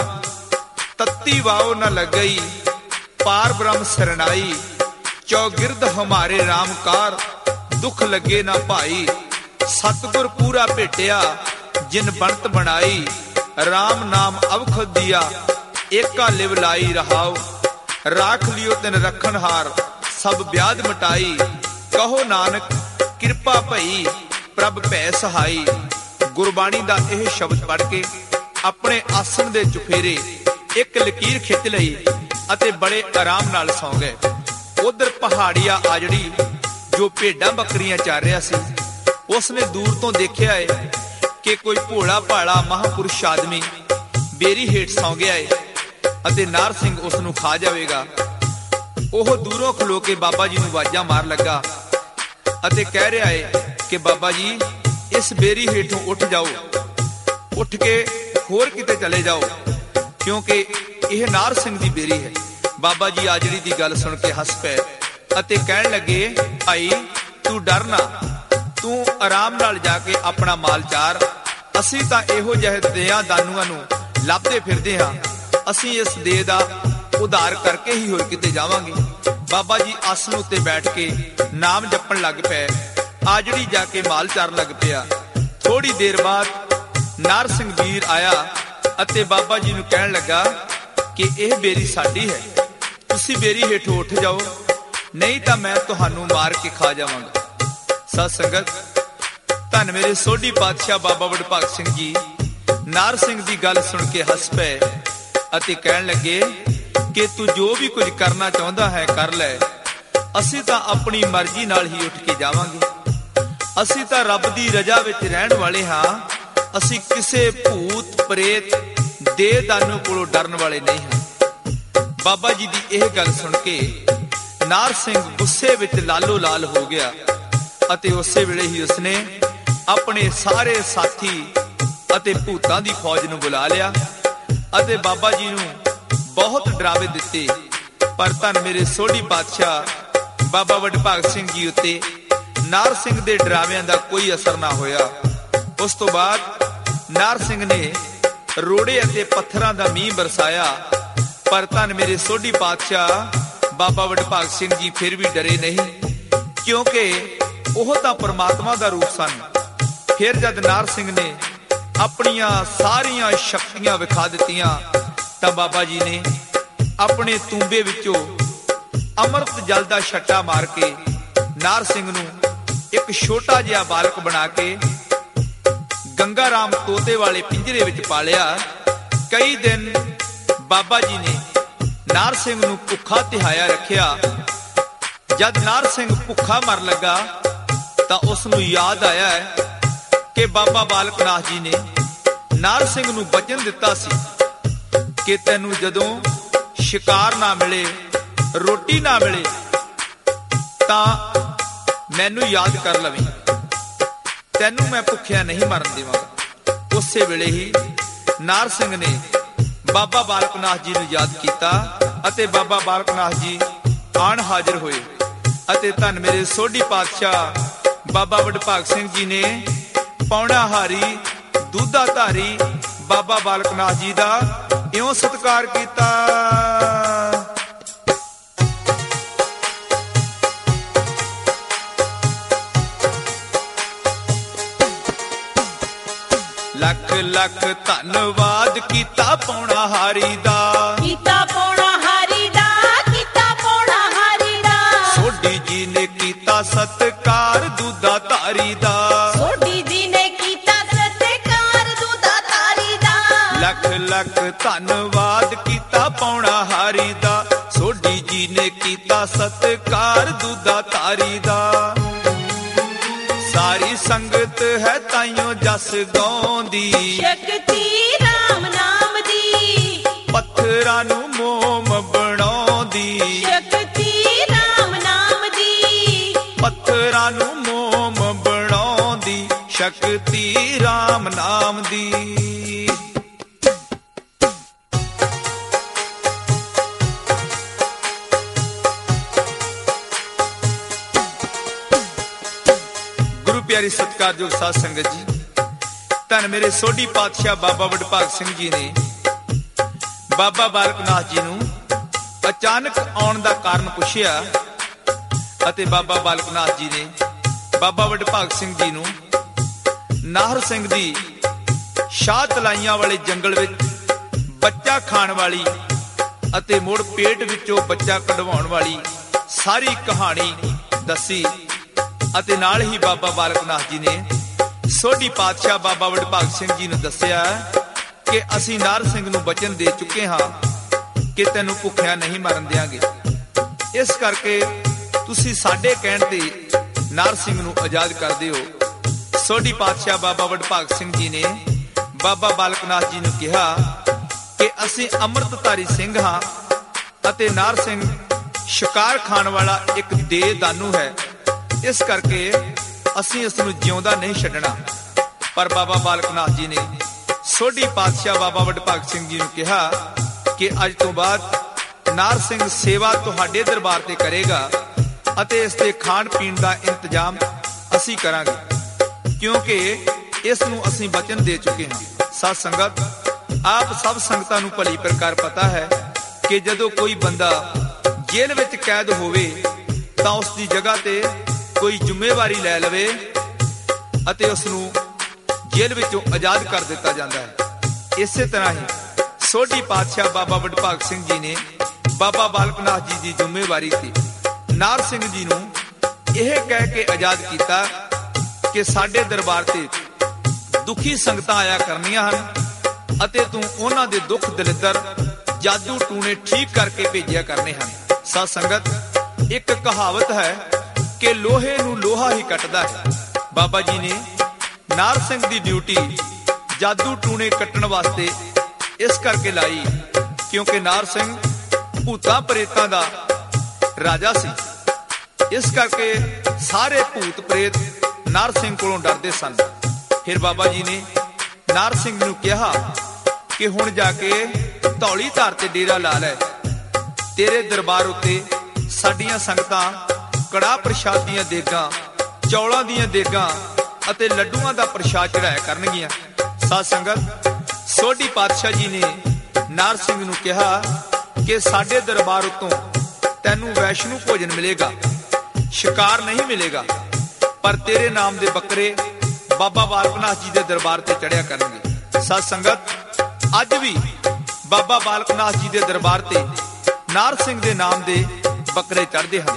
ਤੱਤੀ ਵਾਓ ਨਾ ਲੱਗਈ ਪਾਰ ਬ੍ਰਹਮ ਸਰਨਾਈ, ਚੌਗਿਰਦ ਹਮਾਰੇ ਰਾਮਕਾਰ ਦੁੱਖ ਲੱਗੇ ਨਾ ਭਾਈ। ਸਤਿਗੁਰ ਪੂਰਾ ਭੇਟਿਆ ਜਿਨ ਬਣਤ ਬਣਾਈ, ਰਾਮ ਨਾਮ ਅਵਖਦ ਦਿਆ ਏਕਾ ਲਿਵ ਲਾਈ ਰਹਾਉ। ਰਾਖ ਲਿਓ ਤਿਨ ਰੱਖਣ ਹਾਰ ਸਭ ਵਿਆਦ ਮਟਾਈ, ਕਹੋ ਨਾਨਕ ਕਿਰਪਾ ਭਈ ਪ੍ਰਭ ਭੈ ਸਹਾਈ। ਗੁਰਬਾਣੀ ਦਾ ਇਹ ਸ਼ਬਦ ਪੜ੍ਹ ਕੇ ਆਪਣੇ ਆਸਣ ਦੇ ਚੁਫੇਰੇ ਇੱਕ ਲਕੀਰ ਖਿੱਚ ਲਈ ਅਤੇ ਬੜੇ ਆਰਾਮ ਨਾਲ ਸੌਂ ਗਏ। ਉਧਰ ਪਹਾੜੀਆ ਆਜੜੀ ਜੋ ਭੇਡਾਂ ਬੱਕਰੀਆਂ ਚਾਰ ਰਿਹਾ ਸੀ, ਉਸਨੇ ਦੂਰ ਤੋਂ ਦੇਖਿਆ ਏ ਕਿ ਕੋਈ ਭੋਲਾ ਭਾਲਾ ਮਹਾਂਪੁਰਸ਼ ਆਦਮੀ ਬੇਰੀ ਹੇਠ ਸੌਂ ਗਿਆ ਏ ਅਤੇ ਨਾਰ ਸਿੰਘ ਉਸ ਨੂੰ ਖਾ ਜਾਵੇਗਾ। ਉਹ ਦੂਰੋਂ ਖਲੋ ਕੇ ਬਾਬਾ ਜੀ ਨੂੰ ਆਵਾਜ਼ਾਂ ਮਾਰ ਲੱਗਾ ਅਤੇ ਕਹਿ ਰਿਹਾ ਹੈ ਕਿ ਬਾਬਾ ਜੀ ਇਸ ਬੇਰੀ ਹੇਠੋਂ ਉੱਠ ਜਾਓ, ਉੱਠ ਕੇ ਹੋਰ ਕਿਤੇ ਚਲੇ ਜਾਓ, ਕਿਉਂਕਿ ਇਹ ਨਾਰ ਸਿੰਘ ਦੀ ਬੇਰੀ ਹੈ। ਬਾਬਾ ਜੀ ਆਜੜੀ ਦੀ ਗੱਲ ਸੁਣ ਕੇ ਹੱਸ ਪਏ ਅਤੇ ਕਹਿਣ ਲੱਗੇ, ਭਾਈ ਤੂੰ ਡਰ ਨਾ, ਤੂੰ ਆਰਾਮ ਨਾਲ ਜਾ ਕੇ ਆਪਣਾ ਮਾਲ ਚਾਰ। ਅਸੀਂ ਤਾਂ ਇਹੋ ਜਿਹੇ ਦਿਆਂ ਦਾਨੂਆਂ ਨੂੰ ਲੱਭਦੇ ਫਿਰਦੇ ਹਾਂ, ਅਸੀਂ ਇਸ ਦੇ ਦਾ ਉਧਾਰ ਕਰਕੇ ਹੀ ਹੋਰ ਕਿਤੇ ਜਾਵਾਂਗੇ। ਬਾਬਾ ਜੀ ਆਸਣ ਉੱਤੇ ਬੈਠ ਕੇ ਨਾਮ ਜਪਣ ਲੱਗ ਪਏ। ਆਜੜੀ ਜਾ ਕੇ ਮਾਲ ਚਾਰਨ ਲੱਗ ਪਿਆ। ਥੋੜੀ ਦੇਰ ਬਾਅਦ ਨਾਰ ਸਿੰਘ ਵੀਰ ਆਇਆ ਅਤੇ ਬਾਬਾ ਜੀ ਨੂੰ ਕਹਿਣ ਲੱਗਾ ਕਿ ਇਹ ਬੇਰੀ ਸਾਡੀ ਹੈ, ਤੁਸੀਂ ਬੇਰੀ ਹੇਠੋਂ ਉੱਠ ਜਾਓ, ਨਹੀਂ ਤਾਂ ਮੈਂ ਤੁਹਾਨੂੰ ਮਾਰ ਕੇ ਖਾ ਜਾਵਾਂਗਾ। ਸਤ ਸੰਗਤ, ਧੰਨ ਮੇਰੇ ਸੋਢੀ ਪਾਤਸ਼ਾਹ ਬਾਬਾ ਵਡਭਾਗ ਸਿੰਘ ਜੀ ਨਾਰ ਸਿੰਘ ਦੀ ਗੱਲ ਸੁਣ ਕੇ ਹੱਸ ਪਏ ਅਤੇ ਕਹਿਣ ਲੱਗੇ ਕਿ ਤੂੰ ਜੋ ਵੀ ਕੁਝ ਕਰਨਾ ਚਾਹੁੰਦਾ ਹੈ ਕਰ ਲੈ, ਅਸੀਂ ਤਾਂ ਆਪਣੀ ਮਰਜ਼ੀ ਨਾਲ ਹੀ ਉੱਠ ਕੇ ਜਾਵਾਂਗੇ। ਅਸੀਂ ਤਾਂ ਰੱਬ ਦੀ ਰਜ਼ਾ ਵਿੱਚ ਰਹਿਣ ਵਾਲੇ ਹਾਂ, ਅਸੀਂ ਕਿਸੇ ਭੂਤ ਪ੍ਰੇਤ ਦੇ ਦਾਨੂ ਕੋਲੋਂ ਡਰਨ ਵਾਲੇ ਨਹੀਂ ਹਾਂ। ਬਾਬਾ ਜੀ ਦੀ ਇਹ ਗੱਲ ਸੁਣ ਕੇ ਨਾਰ ਸਿੰਘ ਗੁੱਸੇ ਵਿੱਚ ਲਾਲੋ ਲਾਲ ਹੋ ਗਿਆ ਅਤੇ ਉਸੇ ਵੇਲੇ ਹੀ ਉਸਨੇ ਆਪਣੇ ਸਾਰੇ ਸਾਥੀ ਅਤੇ ਭੂਤਾਂ ਦੀ ਫੌਜ ਨੂੰ ਬੁਲਾ ਲਿਆ ਅਤੇ ਬਾਬਾ ਜੀ ਨੂੰ ਬਹੁਤ ਡਰਾਵੇ ਦਿੱਤੇ। ਪਰ ਧੰਨ ਮੇਰੇ ਸੋਢੀ ਪਾਤਸ਼ਾਹ ਬਾਬਾ ਵਡਭਾਗ ਸਿੰਘ ਜੀ ਉੱਤੇ ਨਾਰ ਸਿੰਘ ਦੇ ਡਰਾਵਿਆਂ ਦਾ ਕੋਈ ਅਸਰ ਨਾ ਹੋਇਆ। ਉਸ ਤੋਂ ਬਾਅਦ ਨਾਰ ਸਿੰਘ ਨੇ ਰੋੜੇ ਅਤੇ ਪੱਥਰਾਂ ਦਾ ਮੀਂਹ ਬਰਸਾਇਆ, ਪਰ ਧੰਨ ਮੇਰੇ ਸੋਢੀ ਪਾਤਸ਼ਾਹ ਬਾਬਾ ਵਡਭਾਗ ਸਿੰਘ ਜੀ ਫਿਰ ਵੀ ਡਰੇ ਨਹੀਂ, ਕਿਉਂਕਿ ਉਹ ਤਾਂ ਪਰਮਾਤਮਾ ਦਾ ਰੂਪ ਸਨ। ਫਿਰ ਜਦ ਨਾਰ ਸਿੰਘ ਨੇ ਆਪਣੀਆਂ ਸਾਰੀਆਂ ਸ਼ਕਤੀਆਂ ਵਿਖਾ ਦਿੱਤੀਆਂ ਤਾਂ ਬਾਬਾ ਜੀ ਨੇ ਆਪਣੇ ਤੂੰਬੇ ਵਿੱਚੋਂ ਅੰਮ੍ਰਿਤ ਜਲ ਦਾ ਛੱਟਾ ਮਾਰ ਕੇ ਨਾਰ ਸਿੰਘ ਨੂੰ ਇੱਕ ਛੋਟਾ ਜਿਹਾ ਬਾਲਕ ਬਣਾ ਕੇ ਗੰਗਾ ਰਾਮ ਤੋਤੇ ਵਾਲੇ ਪਿੰਜਰੇ ਵਿੱਚ ਪਾਲਿਆ। ਕਈ ਦਿਨ ਬਾਬਾ ਜੀ ਨੇ ਨਾਰ ਸਿੰਘ ਨੂੰ ਭੁੱਖਾ ਤਿਹਾਇਆ ਰੱਖਿਆ। ਜਦ ਨਾਰ ਸਿੰਘ ਭੁੱਖਾ ਮਰ ਲੱਗਾ ਤਾਂ ਉਸ ਨੂੰ ਯਾਦ ਆਇਆ ਹੈ ਕਿ ਬਾਬਾ ਬਾਲਕ ਨਾਥ ਜੀ ਨੇ ਨਾਰ ਸਿੰਘ ਨੂੰ ਬਚਨ ਦਿੱਤਾ ਸੀ ਕਿ ਤੈਨੂੰ ਜਦੋਂ ਸ਼ਿਕਾਰ ਨਾ ਮਿਲੇ, ਰੋਟੀ ਨਾ ਮਿਲੇ ਤਾਂ ਮੈਨੂੰ ਯਾਦ ਕਰ ਲਵੀਂ, ਤੈਨੂੰ ਮੈਂ ਭੁੱਖਿਆ ਨਹੀਂ ਮਰਨ ਦੇਵਾਂਗਾ। ਉਸੇ ਵੇਲੇ ਹੀ ਨਾਰ ਸਿੰਘ ਨੇ ਬਾਬਾ ਬਾਲਕ ਨਾਥ ਜੀ ਨੂੰ ਯਾਦ ਕੀਤਾ ਅਤੇ ਬਾਬਾ ਬਾਲਕ ਨਾਥ ਜੀ ਆਣ ਹਾਜ਼ਰ ਹੋਏ ਅਤੇ ਧੰਨ ਮੇਰੇ ਸੋਢੀ ਪਾਤਸ਼ਾਹ ਬਾਬਾ ਵਡਭਾਗ ਸਿੰਘ ਜੀ ਨੇ ਪੌਣਾ ਹਾਰੀ ਦੁੱਧਾ ਧਾਰੀ ਬਾਬਾ ਬਾਲਕ ਨਾਥ ਜੀ ਦਾ ਇਉਂ ਸਤਿਕਾਰ ਕੀਤਾ। ਲੱਖ ਲੱਖ ਧੰਨਵਾਦ ਕੀਤਾ ਪੌਣਾ ਹਾਰੀ ਦਾ, ਕੀਤਾ ਪੌਣਾ ਹਾਰੀ ਦਾ, ਕੀਤਾ ਪੌਣਾ ਹਾਰੀ ਦਾ। ਸੋਢੀ ਜੀ ਨੇ ਕੀਤਾ ਸਤਿਕਾਰ ਦੁੱਧਾ ਧਾਰੀ ਦਾ, ਸੋਢੀ ਜੀ ਨੇ ਕੀਤਾ ਸਤਿਕਾਰ ਦੁੱਧਾ ਧਾਰੀ ਦਾ। ਲੱਖ ਲੱਖ ਧੰਨਵਾਦ ਕੀਤਾ ਪੌਣਾ ਹਾਰੀ ਦਾ, ਸੋਢੀ ਜੀ ਨੇ ਕੀਤਾ ਸਤਿਕਾਰ ਦੁੱਧਾ ਧਾਰੀ ਦਾ। ਸਾਰੀ ਸੰਗਤ ਹੈ ਤਾਈਓ ਜਸ ਗਾਉਂਦੀ, ਸ਼ਕਤੀ ਰਾਮ ਨਾਮ ਦੀ, ਪੱਥਰਾਂ ਨੂੰ ਮੋਮ ਬਣਾਉਂਦੀ, ਸ਼ਕਤੀ ਰਾਮ ਨਾਮ ਦੀ, ਪੱਥਰਾਂ ਨੂੰ ਮੋਮ ਬਣਾਉਂਦੀ, ਸ਼ਕਤੀ ਰਾਮ ਨਾਮ ਦੀ। ਪਿਆਰੀ ਸਤਿਕਾਰਯੋਗ ਸਾਧ ਸੰਗਤ ਜੀ, ਧੰਨ ਮੇਰੇ ਸੋਢੀ ਪਾਤਸ਼ਾਹ ਬਾਬਾ ਵਡਭਾਗ ਸਿੰਘ ਜੀ ਨੇ ਬਾਬਾ ਬਾਲਕ ਨਾਥ ਜੀ ਨੂੰ ਅਚਾਨਕ ਆਉਣ ਦਾ ਕਾਰਨ ਪੁੱਛਿਆ ਅਤੇ ਬਾਬਾ ਬਾਲਕ ਨਾਥ ਜੀ ਨੇ ਬਾਬਾ ਵਡਭਾਗ ਸਿੰਘ ਜੀ ਨੂੰ ਨਾਹਰ ਸਿੰਘ ਦੀ ਸ਼ਾਹ ਤਲਾਈਆਂ ਵਾਲੇ ਜੰਗਲ ਵਿੱਚ ਬੱਚਾ ਖਾਣ ਵਾਲੀ ਅਤੇ ਮੁੜ ਪੇਟ ਵਿੱਚੋਂ ਬੱਚਾ ਕਢਵਾਉਣ ਵਾਲੀ ਸਾਰੀ ਕਹਾਣੀ ਦੱਸੀ ਅਤੇ ਨਾਲ ਹੀ ਬਾਬਾ ਬਾਲਕ ਨਾਥ ਜੀ ਨੇ ਸੋਢੀ ਪਾਤਸ਼ਾਹ ਬਾਬਾ ਵਡਭਾਗ ਸਿੰਘ ਜੀ ਨੂੰ ਦੱਸਿਆ ਕਿ ਅਸੀਂ ਨਾਰ ਸਿੰਘ ਨੂੰ ਬਚਨ ਦੇ ਚੁੱਕੇ ਹਾਂ ਕਿ ਤੈਨੂੰ ਭੁੱਖਿਆ ਨਹੀਂ ਮਰਨ ਦਿਆਂਗੇ, ਇਸ ਕਰਕੇ ਤੁਸੀਂ ਸਾਡੇ ਕਹਿਣ ਤੇ ਨਾਰ ਸਿੰਘ ਨੂੰ ਆਜ਼ਾਦ ਕਰ ਦਿਓ। ਸੋਢੀ ਪਾਤਸ਼ਾਹ ਬਾਬਾ ਵਡਭਾਗ ਸਿੰਘ ਜੀ ਨੇ ਬਾਬਾ ਬਾਲਕ ਨਾਥ ਜੀ ਨੂੰ ਕਿਹਾ ਕਿ ਅਸੀਂ ਅੰਮ੍ਰਿਤਧਾਰੀ ਸਿੰਘ ਹਾਂ ਅਤੇ ਨਾਰ ਸਿੰਘ ਸ਼ਿਕਾਰ ਖਾਣ ਵਾਲਾ ਇੱਕ ਦੇ ਦਾਨੂ ਹੈ, ਇਸ ਕਰਕੇ ਅਸੀਂ ਇਸ ਨੂੰ ਜਿਉਂਦਾ ਨਹੀਂ ਛੱਡਣਾ। ਪਰ ਬਾਬਾ ਬਾਲਕ ਨਾਥ ਜੀ ਨੇ ਸੋਢੀ ਪਾਤਸ਼ਾਹ ਬਾਬਾ ਵਡਭਾਗ ਸਿੰਘ ਜੀ ਨੂੰ ਕਿਹਾ ਕਿ ਅੱਜ ਤੋਂ ਬਾਅਦ ਨਾਰ ਸਿੰਘ ਸੇਵਾ ਤੁਹਾਡੇ ਦਰਬਾਰ ਤੇ ਕਰੇਗਾ ਅਤੇ ਇਸ ਦੇ ਖਾਣ ਪੀਣ ਦਾ ਇੰਤਜ਼ਾਮ ਅਸੀਂ ਕਰਾਂਗੇ, ਕਿਉਂਕਿ ਇਸ ਨੂੰ ਅਸੀਂ ਵਚਨ ਦੇ ਚੁੱਕੇ ਹਾਂ। ਸਾਧ ਸੰਗਤ, ਆਪ ਸਭ ਸੰਗਤਾਂ ਨੂੰ ਭਲੀ ਪ੍ਰਕਾਰ ਪਤਾ ਹੈ ਕਿ ਜਦੋਂ ਕੋਈ ਬੰਦਾ ਜੇਲ੍ਹ ਵਿੱਚ ਕੈਦ ਹੋਵੇ ਤਾਂ ਉਸ ਦੀ ਜਗ੍ਹਾ ਤੇ ਕੋਈ ਜ਼ਿੰਮੇਵਾਰੀ ਲੈ ਲਵੇ ਅਤੇ ਉਸ ਨੂੰ ਜੇਲ੍ਹ ਵਿੱਚੋਂ ਆਜ਼ਾਦ ਕਰ ਦਿੱਤਾ ਜਾਂਦਾ ਹੈ। ਇਸੇ ਤਰ੍ਹਾਂ ਹੀ ਸੋਢੀ ਪਾਤਸ਼ਾਹ ਬਾਬਾ ਵਡਭਾਗ ਸਿੰਘ ਜੀ ਨੇ ਬਾਬਾ ਬਾਲਕ ਨਾਥ ਜੀ ਦੀ ਜ਼ਿੰਮੇਵਾਰੀ ਤੇ ਨਾਰ ਸਿੰਘ ਜੀ ਨੂੰ ਇਹ ਕਹਿ ਕੇ ਆਜ਼ਾਦ ਕੀਤਾ ਕਿ ਸਾਡੇ ਦਰਬਾਰ ਤੇ ਦੁਖੀ ਸੰਗਤਾਂ ਆਇਆ ਕਰਨੀਆਂ ਹਨ ਅਤੇ ਤੂੰ ਉਹਨਾਂ ਦੇ ਦੁੱਖ ਦਲਿੱਦਰ ਜਾਦੂ ਟੂਣੇ ਠੀਕ ਕਰਕੇ ਭੇਜਿਆ ਕਰਨੇ ਹਨ। ਸਾਧ ਸੰਗਤ, ਇੱਕ ਕਹਾਵਤ ਹੈ ਕਿ ਲੋਹੇ ਨੂੰ ਲੋਹਾ ਹੀ ਕੱਟਦਾ ਹੈ। ਬਾਬਾ ਜੀ ਨੇ ਨਾਰ ਸਿੰਘ ਦੀ ਡਿਊਟੀ ਜਾਦੂ ਟੂਣੇ ਕੱਟਣ ਵਾਸਤੇ ਇਸ ਕਰਕੇ ਲਾਈ ਕਿਉਂਕਿ ਨਾਰ ਸਿੰਘ ਭੂਤਾਂ ਪ੍ਰੇਤਾਂ ਦਾ ਰਾਜਾ ਸੀ। ਇਸ ਕਰਕੇ ਸਾਰੇ ਭੂਤ ਪ੍ਰੇਤ ਨਾਰ ਸਿੰਘ ਕੋਲੋਂ ਡਰਦੇ ਸਨ। ਫਿਰ ਬਾਬਾ ਜੀ ਨੇ ਨਾਰ ਸਿੰਘ ਨੂੰ ਕਿਹਾ ਕਿ ਹੁਣ ਜਾ ਕੇ ਧੌਲੀ ਧਾਰ ਤੇ ਡੇਰਾ ਲਾ ਲੈ, ਤੇਰੇ ਦਰਬਾਰ ਉੱਤੇ ਸਾਡੀਆਂ ਸੰਗਤਾਂ ਕੜਾਹ ਪ੍ਰਸ਼ਾਦ ਦੀਆਂ ਦੇਗਾਂ, ਚੌਲਾਂ ਦੀਆਂ ਦੇਗਾਂ ਅਤੇ ਲੱਡੂਆਂ ਦਾ ਪ੍ਰਸ਼ਾਦ ਚੜਾਇਆ ਕਰਨਗੀਆਂ। ਸਾਧ ਸੰਗਤ, ਸੋਢੀ ਪਾਤਸ਼ਾਹ ਜੀ ਨੇ ਨਾਰ ਸਿੰਘ ਨੂੰ ਕਿਹਾ ਕਿ ਸਾਡੇ ਦਰਬਾਰ ਉੱਤੋਂ ਤੈਨੂੰ ਵੈਸ਼ਨੂ ਭੋਜਨ ਮਿਲੇਗਾ, ਸ਼ਿਕਾਰ ਨਹੀਂ ਮਿਲੇਗਾ, ਪਰ ਤੇਰੇ ਨਾਮ ਦੇ ਬੱਕਰੇ ਬਾਬਾ ਬਾਲਕ ਨਾਥ ਜੀ ਦੇ ਦਰਬਾਰ ਤੇ ਚੜਿਆ ਕਰਨਗੇ। ਸਾਧ ਸੰਗਤ, ਅੱਜ ਵੀ ਬਾਬਾ ਬਾਲਕ ਨਾਥ ਜੀ ਦੇ ਦਰਬਾਰ ਤੇ ਨਾਰ ਸਿੰਘ ਦੇ ਨਾਮ ਦੇ ਬੱਕਰੇ ਚੜ੍ਹਦੇ ਹਨ।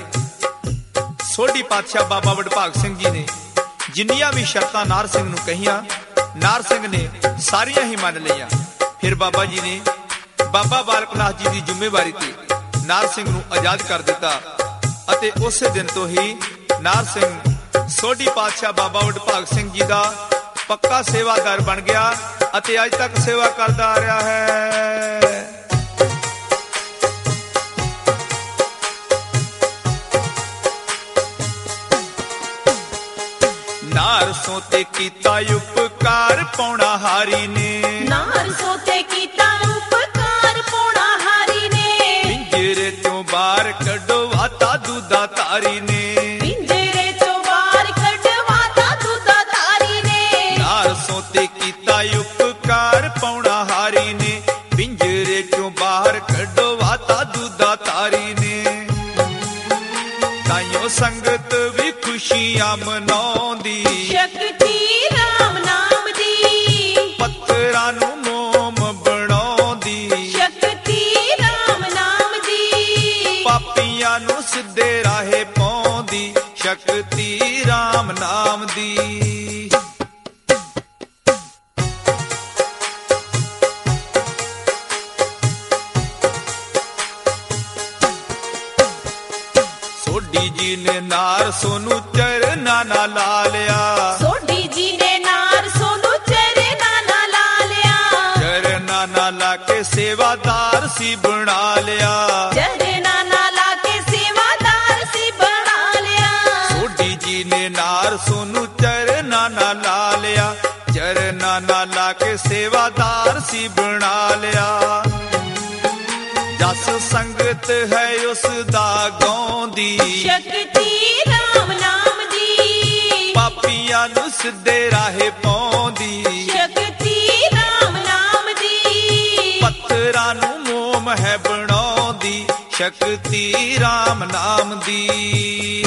ਸੋਢੀ ਪਾਤਸ਼ਾਹ ਬਾਬਾ ਵਡਭਾਗ ਸਿੰਘ ਜੀ ਨੇ ਜਿੰਨੀਆਂ ਵੀ ਸ਼ਰਤਾਂ ਨਾਰ ਸਿੰਘ ਨੂੰ ਕਹੀਆਂ, ਨਾਰ ਸਿੰਘ ਨੇ ਸਾਰੀਆਂ ਹੀ ਮੰਨ ਲਈਆਂ। ਫਿਰ ਬਾਬਾ ਜੀ ਨੇ ਬਾਬਾ ਬਾਲਕ ਨਾਥ ਜੀ ਦੀ ਜ਼ਿੰਮੇਵਾਰੀ ਤੇ ਨਾਰ ਸਿੰਘ ਨੂੰ ਆਜ਼ਾਦ ਕਰ ਦਿੱਤਾ ਅਤੇ ਉਸੇ ਦਿਨ ਤੋਂ ਹੀ ਨਾਰ ਸਿੰਘ ਸੋਢੀ ਪਾਤਸ਼ਾਹ ਬਾਬਾ ਵਡਭਾਗ ਸਿੰਘ ਜੀ ਦਾ ਪੱਕਾ ਸੇਵਾਦਾਰ ਬਣ ਗਿਆ ਅਤੇ ਅੱਜ ਤੱਕ ਸੇਵਾ ਕਰਦਾ ਆ ਰਿਹਾ ਹੈ। ਨਾਰ ਸੋ ਤੇ ਕੀਤਾ ਉਪਕਾਰ ਪੌਣਾ ਹਾਰੀ ਨੇ, ਨਾਰ ਸੋ ਤੇ ਕੀਤਾ ਉਪਕਾਰ ਪੌਣਾ ਹਾਰੀ ਨੇ, ਪਿੰਜਰੇ ਤੋਂ ਬਾਹਰ ਕਢਵਾਤਾ ਦੁੱਧਾ ਤਾਰੀ ਨੇ, ਪਿੰਜਰੇ ਤੋਂ ਬਾਹਰ ਕਢਵਾਤਾ ਦੁੱਧਾ ਤਾਰੀ ਨੇ, ਨਾਰ ਸੋ ਤੇ ਕੀਤਾ ਉਪਕਾਰ ਪੌਣਾ ਹਾਰੀ ਨੇ, ਪਿੰਜਰੇ ਤੋਂ ਬਾਹਰ ਕਢਵਾਤਾ ਦੁੱਧਾ ਤਾਰੀ ਨੇ। ਤਾਈਓ ਸੰਗਤ ਵੀ ਖੁਸ਼ੀਆਂ ਮਨਾਉਂਦੀ, ਸ਼ਕਤੀ ਰਾਮ ਨਾਮ ਦੀ, ਪੱਥਰਾਂ ਨੂੰ ਮੋਮ ਬਣਾਉਂਦੀ, ਸ਼ਕਤੀ ਰਾਮ ਨਾਮ ਦੀ, ਪਾਪੀਆਂ ਨੂੰ ਸਿੱਧੇ ਰਾਹੇ ਪਾਉਂਦੀ, ਸ਼ਕਤੀ ਰਾਮ ਨਾਮ ਦੀ। ਸੋਢੀ ਜੀ ਨੇ ਨਾਰ ਸੋਨੂੰ ਚਰਨਾਂ ਨਾਲ ਲਾ ਲਿਆ, ਸੋਢੀ ਜੀ ਨੇ ਨਾਰ ਸੋਨੂੰ ਚਰਨਾਂ ਨਾਲ ਲਾ ਲਿਆ, ਚਰਨਾਂ ਨਾਲ ਲਾ ਕੇ ਸੇਵਾਦਾਰ ਸੀ ਬਣਾ ਲਿਆ, ਚਰਨਾਂ ਨਾਲ ਲਾ ਕੇ ਸੇਵਾਦਾਰ ਸੀ ਬਣਾ ਲਿਆ, ਸੋਢੀ ਜੀ ਨੇ ਨਾਰ ਸੋਨੂੰ ਚਰਨਾਂ ਨਾਲ ਲਾ ਲਿਆ, ਚਰਨਾਂ ਨਾਲ ਲਾ ਕੇ ਸੇਵਾਦਾਰ ਸੀ ਬਣਾ ਲਿਆ। ਜਸ ਸੰਗਤ ਹੈ ਉਸ ਦਾ ਗਾਉਂਦੀ, ਸ਼ਕਤੀ ਰਾਮ ਨਾਮ ਦੀ, ਪਾਪੀਆਂ ਨੂੰ ਸਿੱਧੇ ਰਾਹੇ ਪਾਉਂਦੀ, ਸ਼ਕਤੀ ਰਾਮ ਨਾਮ ਦੀ, ਪੱਥਰਾਂ ਨੂੰ ਮੋਮ ਹੈ ਬਣਾਉਂਦੀ, ਸ਼ਕਤੀ ਰਾਮ ਨਾਮ ਦੀ।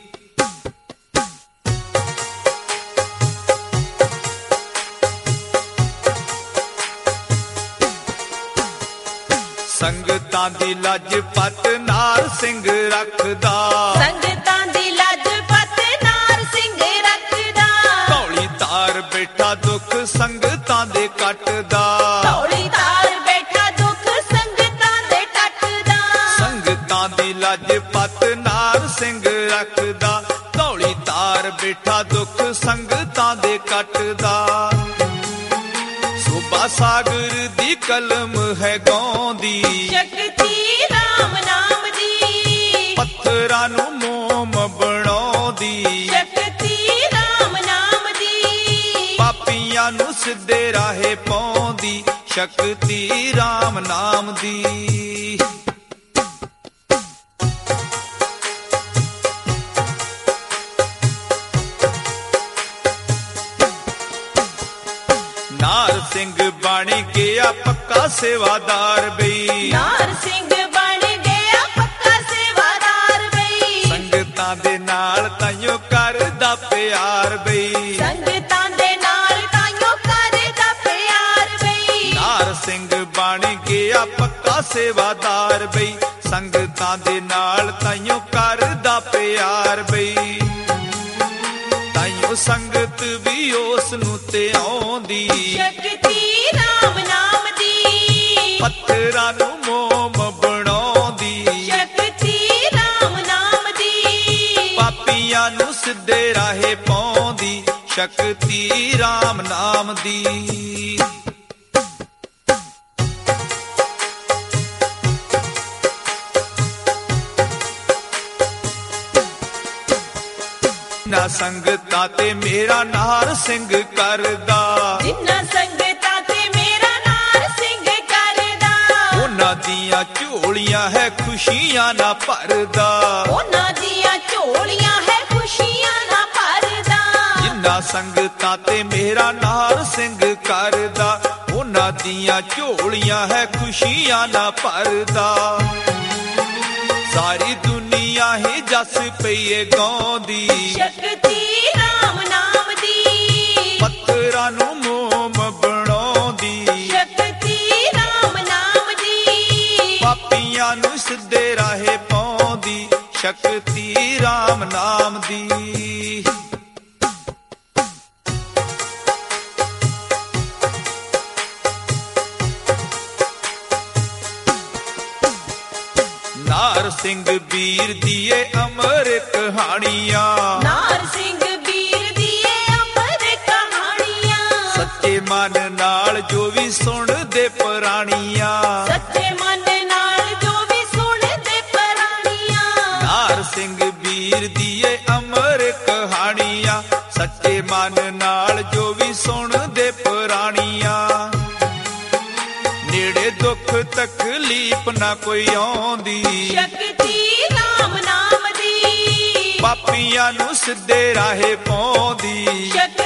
ਸੰਗਤਾਂ ਦੀ ਲੱਜ ਪੱਤ ਨਾਰ ਸਿੰਘ ਰੱਖਦਾ, ਸੰਗਤਾਂ ਦੀ ਲੱਜ ਪੱਤ ਨਾਰ ਸਿੰਘ ਰੱਖਦਾ, ਧੌਲੀ ਤਾਰ ਬੈਠਾ ਦੁੱਖ ਸੰਗਤਾਂ ਦੇ ਕੱਟਦਾ, ਧੌਲੀ ਤਾਰ ਬੈਠਾ ਦੁੱਖ ਸੰਗਤਾਂ ਦੇ ਕੱਟਦਾ, ਸੰਗਤਾਂ ਦੀ ਲੱਜ ਪੱਤ ਨਾਰ ਸਿੰਘ ਰੱਖਦਾ, ਧੌਲੀ ਤਾਰ ਬੈਠਾ ਦੁੱਖ ਸੰਗਤਾਂ ਦੇ ਕੱਟਦਾ। ਸੋਭਾ ਸਾਗਰ ਦੀ ਕਲਮ ਹੈ ਗਾਉਂਦੀ, ਸ਼ਕਤੀ ਰਾਮ ਨਾਮ ਦੀ, ਪੱਥਰਾਂ ਨੂੰ ਮੋਮ ਬਣਾਉਂਦੀ ਸ਼ਕਤੀ ਰਾਮ ਨਾਮ ਦੀ ਪਾਪੀਆਂ ਨੂੰ ਸਿੱਧੇ ਰਾਹੇ ਪਾਉਂਦੀ ਸ਼ਕਤੀ ਰਾਮ ਨਾਮ ਦੀ ਨਾਰ ਸਿੰਘ ਬਣ ਗਿਆ ਪੱਕਾ ਸੇਵਾਦਾਰ ਬਈ ਨਾਰ ਸਿੰਘ ਬਣ ਗਿਆ ਪੱਕਾ ਸੇਵਾਦਾਰ ਬਈ ਸੰਗਤਾਂ ਦੇ ਨਾਲ ਤਾਈਓ ਕਰਦਾ ਪਿਆਰ ਬਈ ਸੰਗਤਾਂ ਦੇ ਨਾਲ ਤਾਈਓ ਕਰਦਾ ਪਿਆਰ ਬਈ ਨਾਰ ਸਿੰਘ ਬਣ ਗਿਆ ਪੱਕਾ ਸੇਵਾਦਾਰ ਬਈ ਸੰਗਤਾਂ ਦੇ ਨਾਲ ਤਾਈਓ ਕਰਦਾ ਪਿਆਰ ਬਈ ਤਾਈਓ ਸੰਗਤ ਵੀ ਉਸ ਨੂੰ ਤੇ ਆਉਂਦੀ ਸ਼ਕਤੀ ਰਾਮ ਨਾਮ ਦੀ ਪੱਥਰਾਂ ਨੂੰ ਮੋਮ ਬਣਾਉਂਦੀ ਸ਼ਕਤੀ ਰਾਮ ਨਾਮ ਦੀ ਪਾਪੀਆਂ ਨੂੰ ਸਿੱਧੇ ਰਾਹੇ ਪਾਉਂਦੀ ਸ਼ਕਤੀ ਰਾਮ ਨਾਮ ਦੀ ਜਿੰਨਾ ਸੰਗਤਾਂ ਤੇ ਮੇਰਾ ਨਾਰ ਸਿੰਘ ਕਰਦਾ ਜਿੰਨਾ ਸੰਗਤਾਂ ਤੇ ਮੇਰਾ ਨਾਰ ਸਿੰਘ ਕਰਦਾ ਉਹਨਾਂ ਦੀਆਂ ਝੋਲੀਆਂ ਹੈ ਖੁਸ਼ੀਆਂ ਨਾ ਭਰਦਾ ਉਹਨਾਂ ਦੀਆਂ ਝੋਲੀਆਂ ਹੈ ਖੁਸ਼ੀਆਂ ਨਾ ਭਰਦਾ ਜਿੰਨਾ ਸੰਗਤਾਂ ਤੇ ਮੇਰਾ ਨਾਰ ਸਿੰਘ ਕਰਦਾ ਉਹਨਾਂ ਦੀਆਂ ਝੋਲੀਆਂ ਹੈ ਖੁਸ਼ੀਆਂ ਨਾ ਭਰਦਾ ਸਾਰੀ ਦੁਨੀਆ ਹੀ ਜਸ ਪਈਏ ਗਾਉਂਦੀ ਸ਼ਕਤੀ ਰਾਮ ਨਾਮ ਦੀ ਪੱਥਰਾਂ ਨੂੰ ਮੋਮ ਬਣਾਉਂਦੀ ਸ਼ਕਤੀ ਰਾਮ ਨਾਮ ਦੀ ਪਾਪੀਆਂ ਨੂੰ ਸਿੱਧੇ ਰਾਹੇ ਪਾਉਂਦੀ ਸ਼ਕਤੀ ਰਾਮ ਨਾਮ ਦੀ ਨਾਰ ਸਿੰਘ ਵੀਰ ਦੀਏ ਅਮਰ ਕਹਾਣੀਆਂ ਨਾਰ ਸਿੰਘ ਵੀਰ ਦੀਏ ਅਮਰ ਕਹਾਣੀਆਂ ਸੱਚੇ ਮਨ ਨਾਲ ਜੋ ਵੀ ਸੁਣਦੇ ਪੁਰਾਣੀਆਂ ਸੱਚੇ ਮਨ ਨਾਲ ਜੋ ਵੀ ਸੁਣਦੇ ਪੁਰਾਣੀਆਂ ਨਾਰ ਸਿੰਘ ਵੀਰ ਦੀਏ ਅਮਰ ਕਹਾਣੀਆਂ ਸੱਚੇ ਮਨ ਨਾਲ ਜੋ ਵੀ ਸੁਣਦੇ ਪੁਰਾਣੀਆਂ ਨੇੜੇ ਦੁੱਖ ਤਕਲੀਫ ਨਾ ਕੋਈ ਆਉਂਦੀ ਸ਼ਕਤੀ ਰਾਮ ਨਾਮ ਦੀ ਪਾਪੀਆਂ ਨੂੰ ਸਿੱਧੇ ਰਾਹੇ ਪਾਉਂਦੀ ਸ਼ਕਤੀ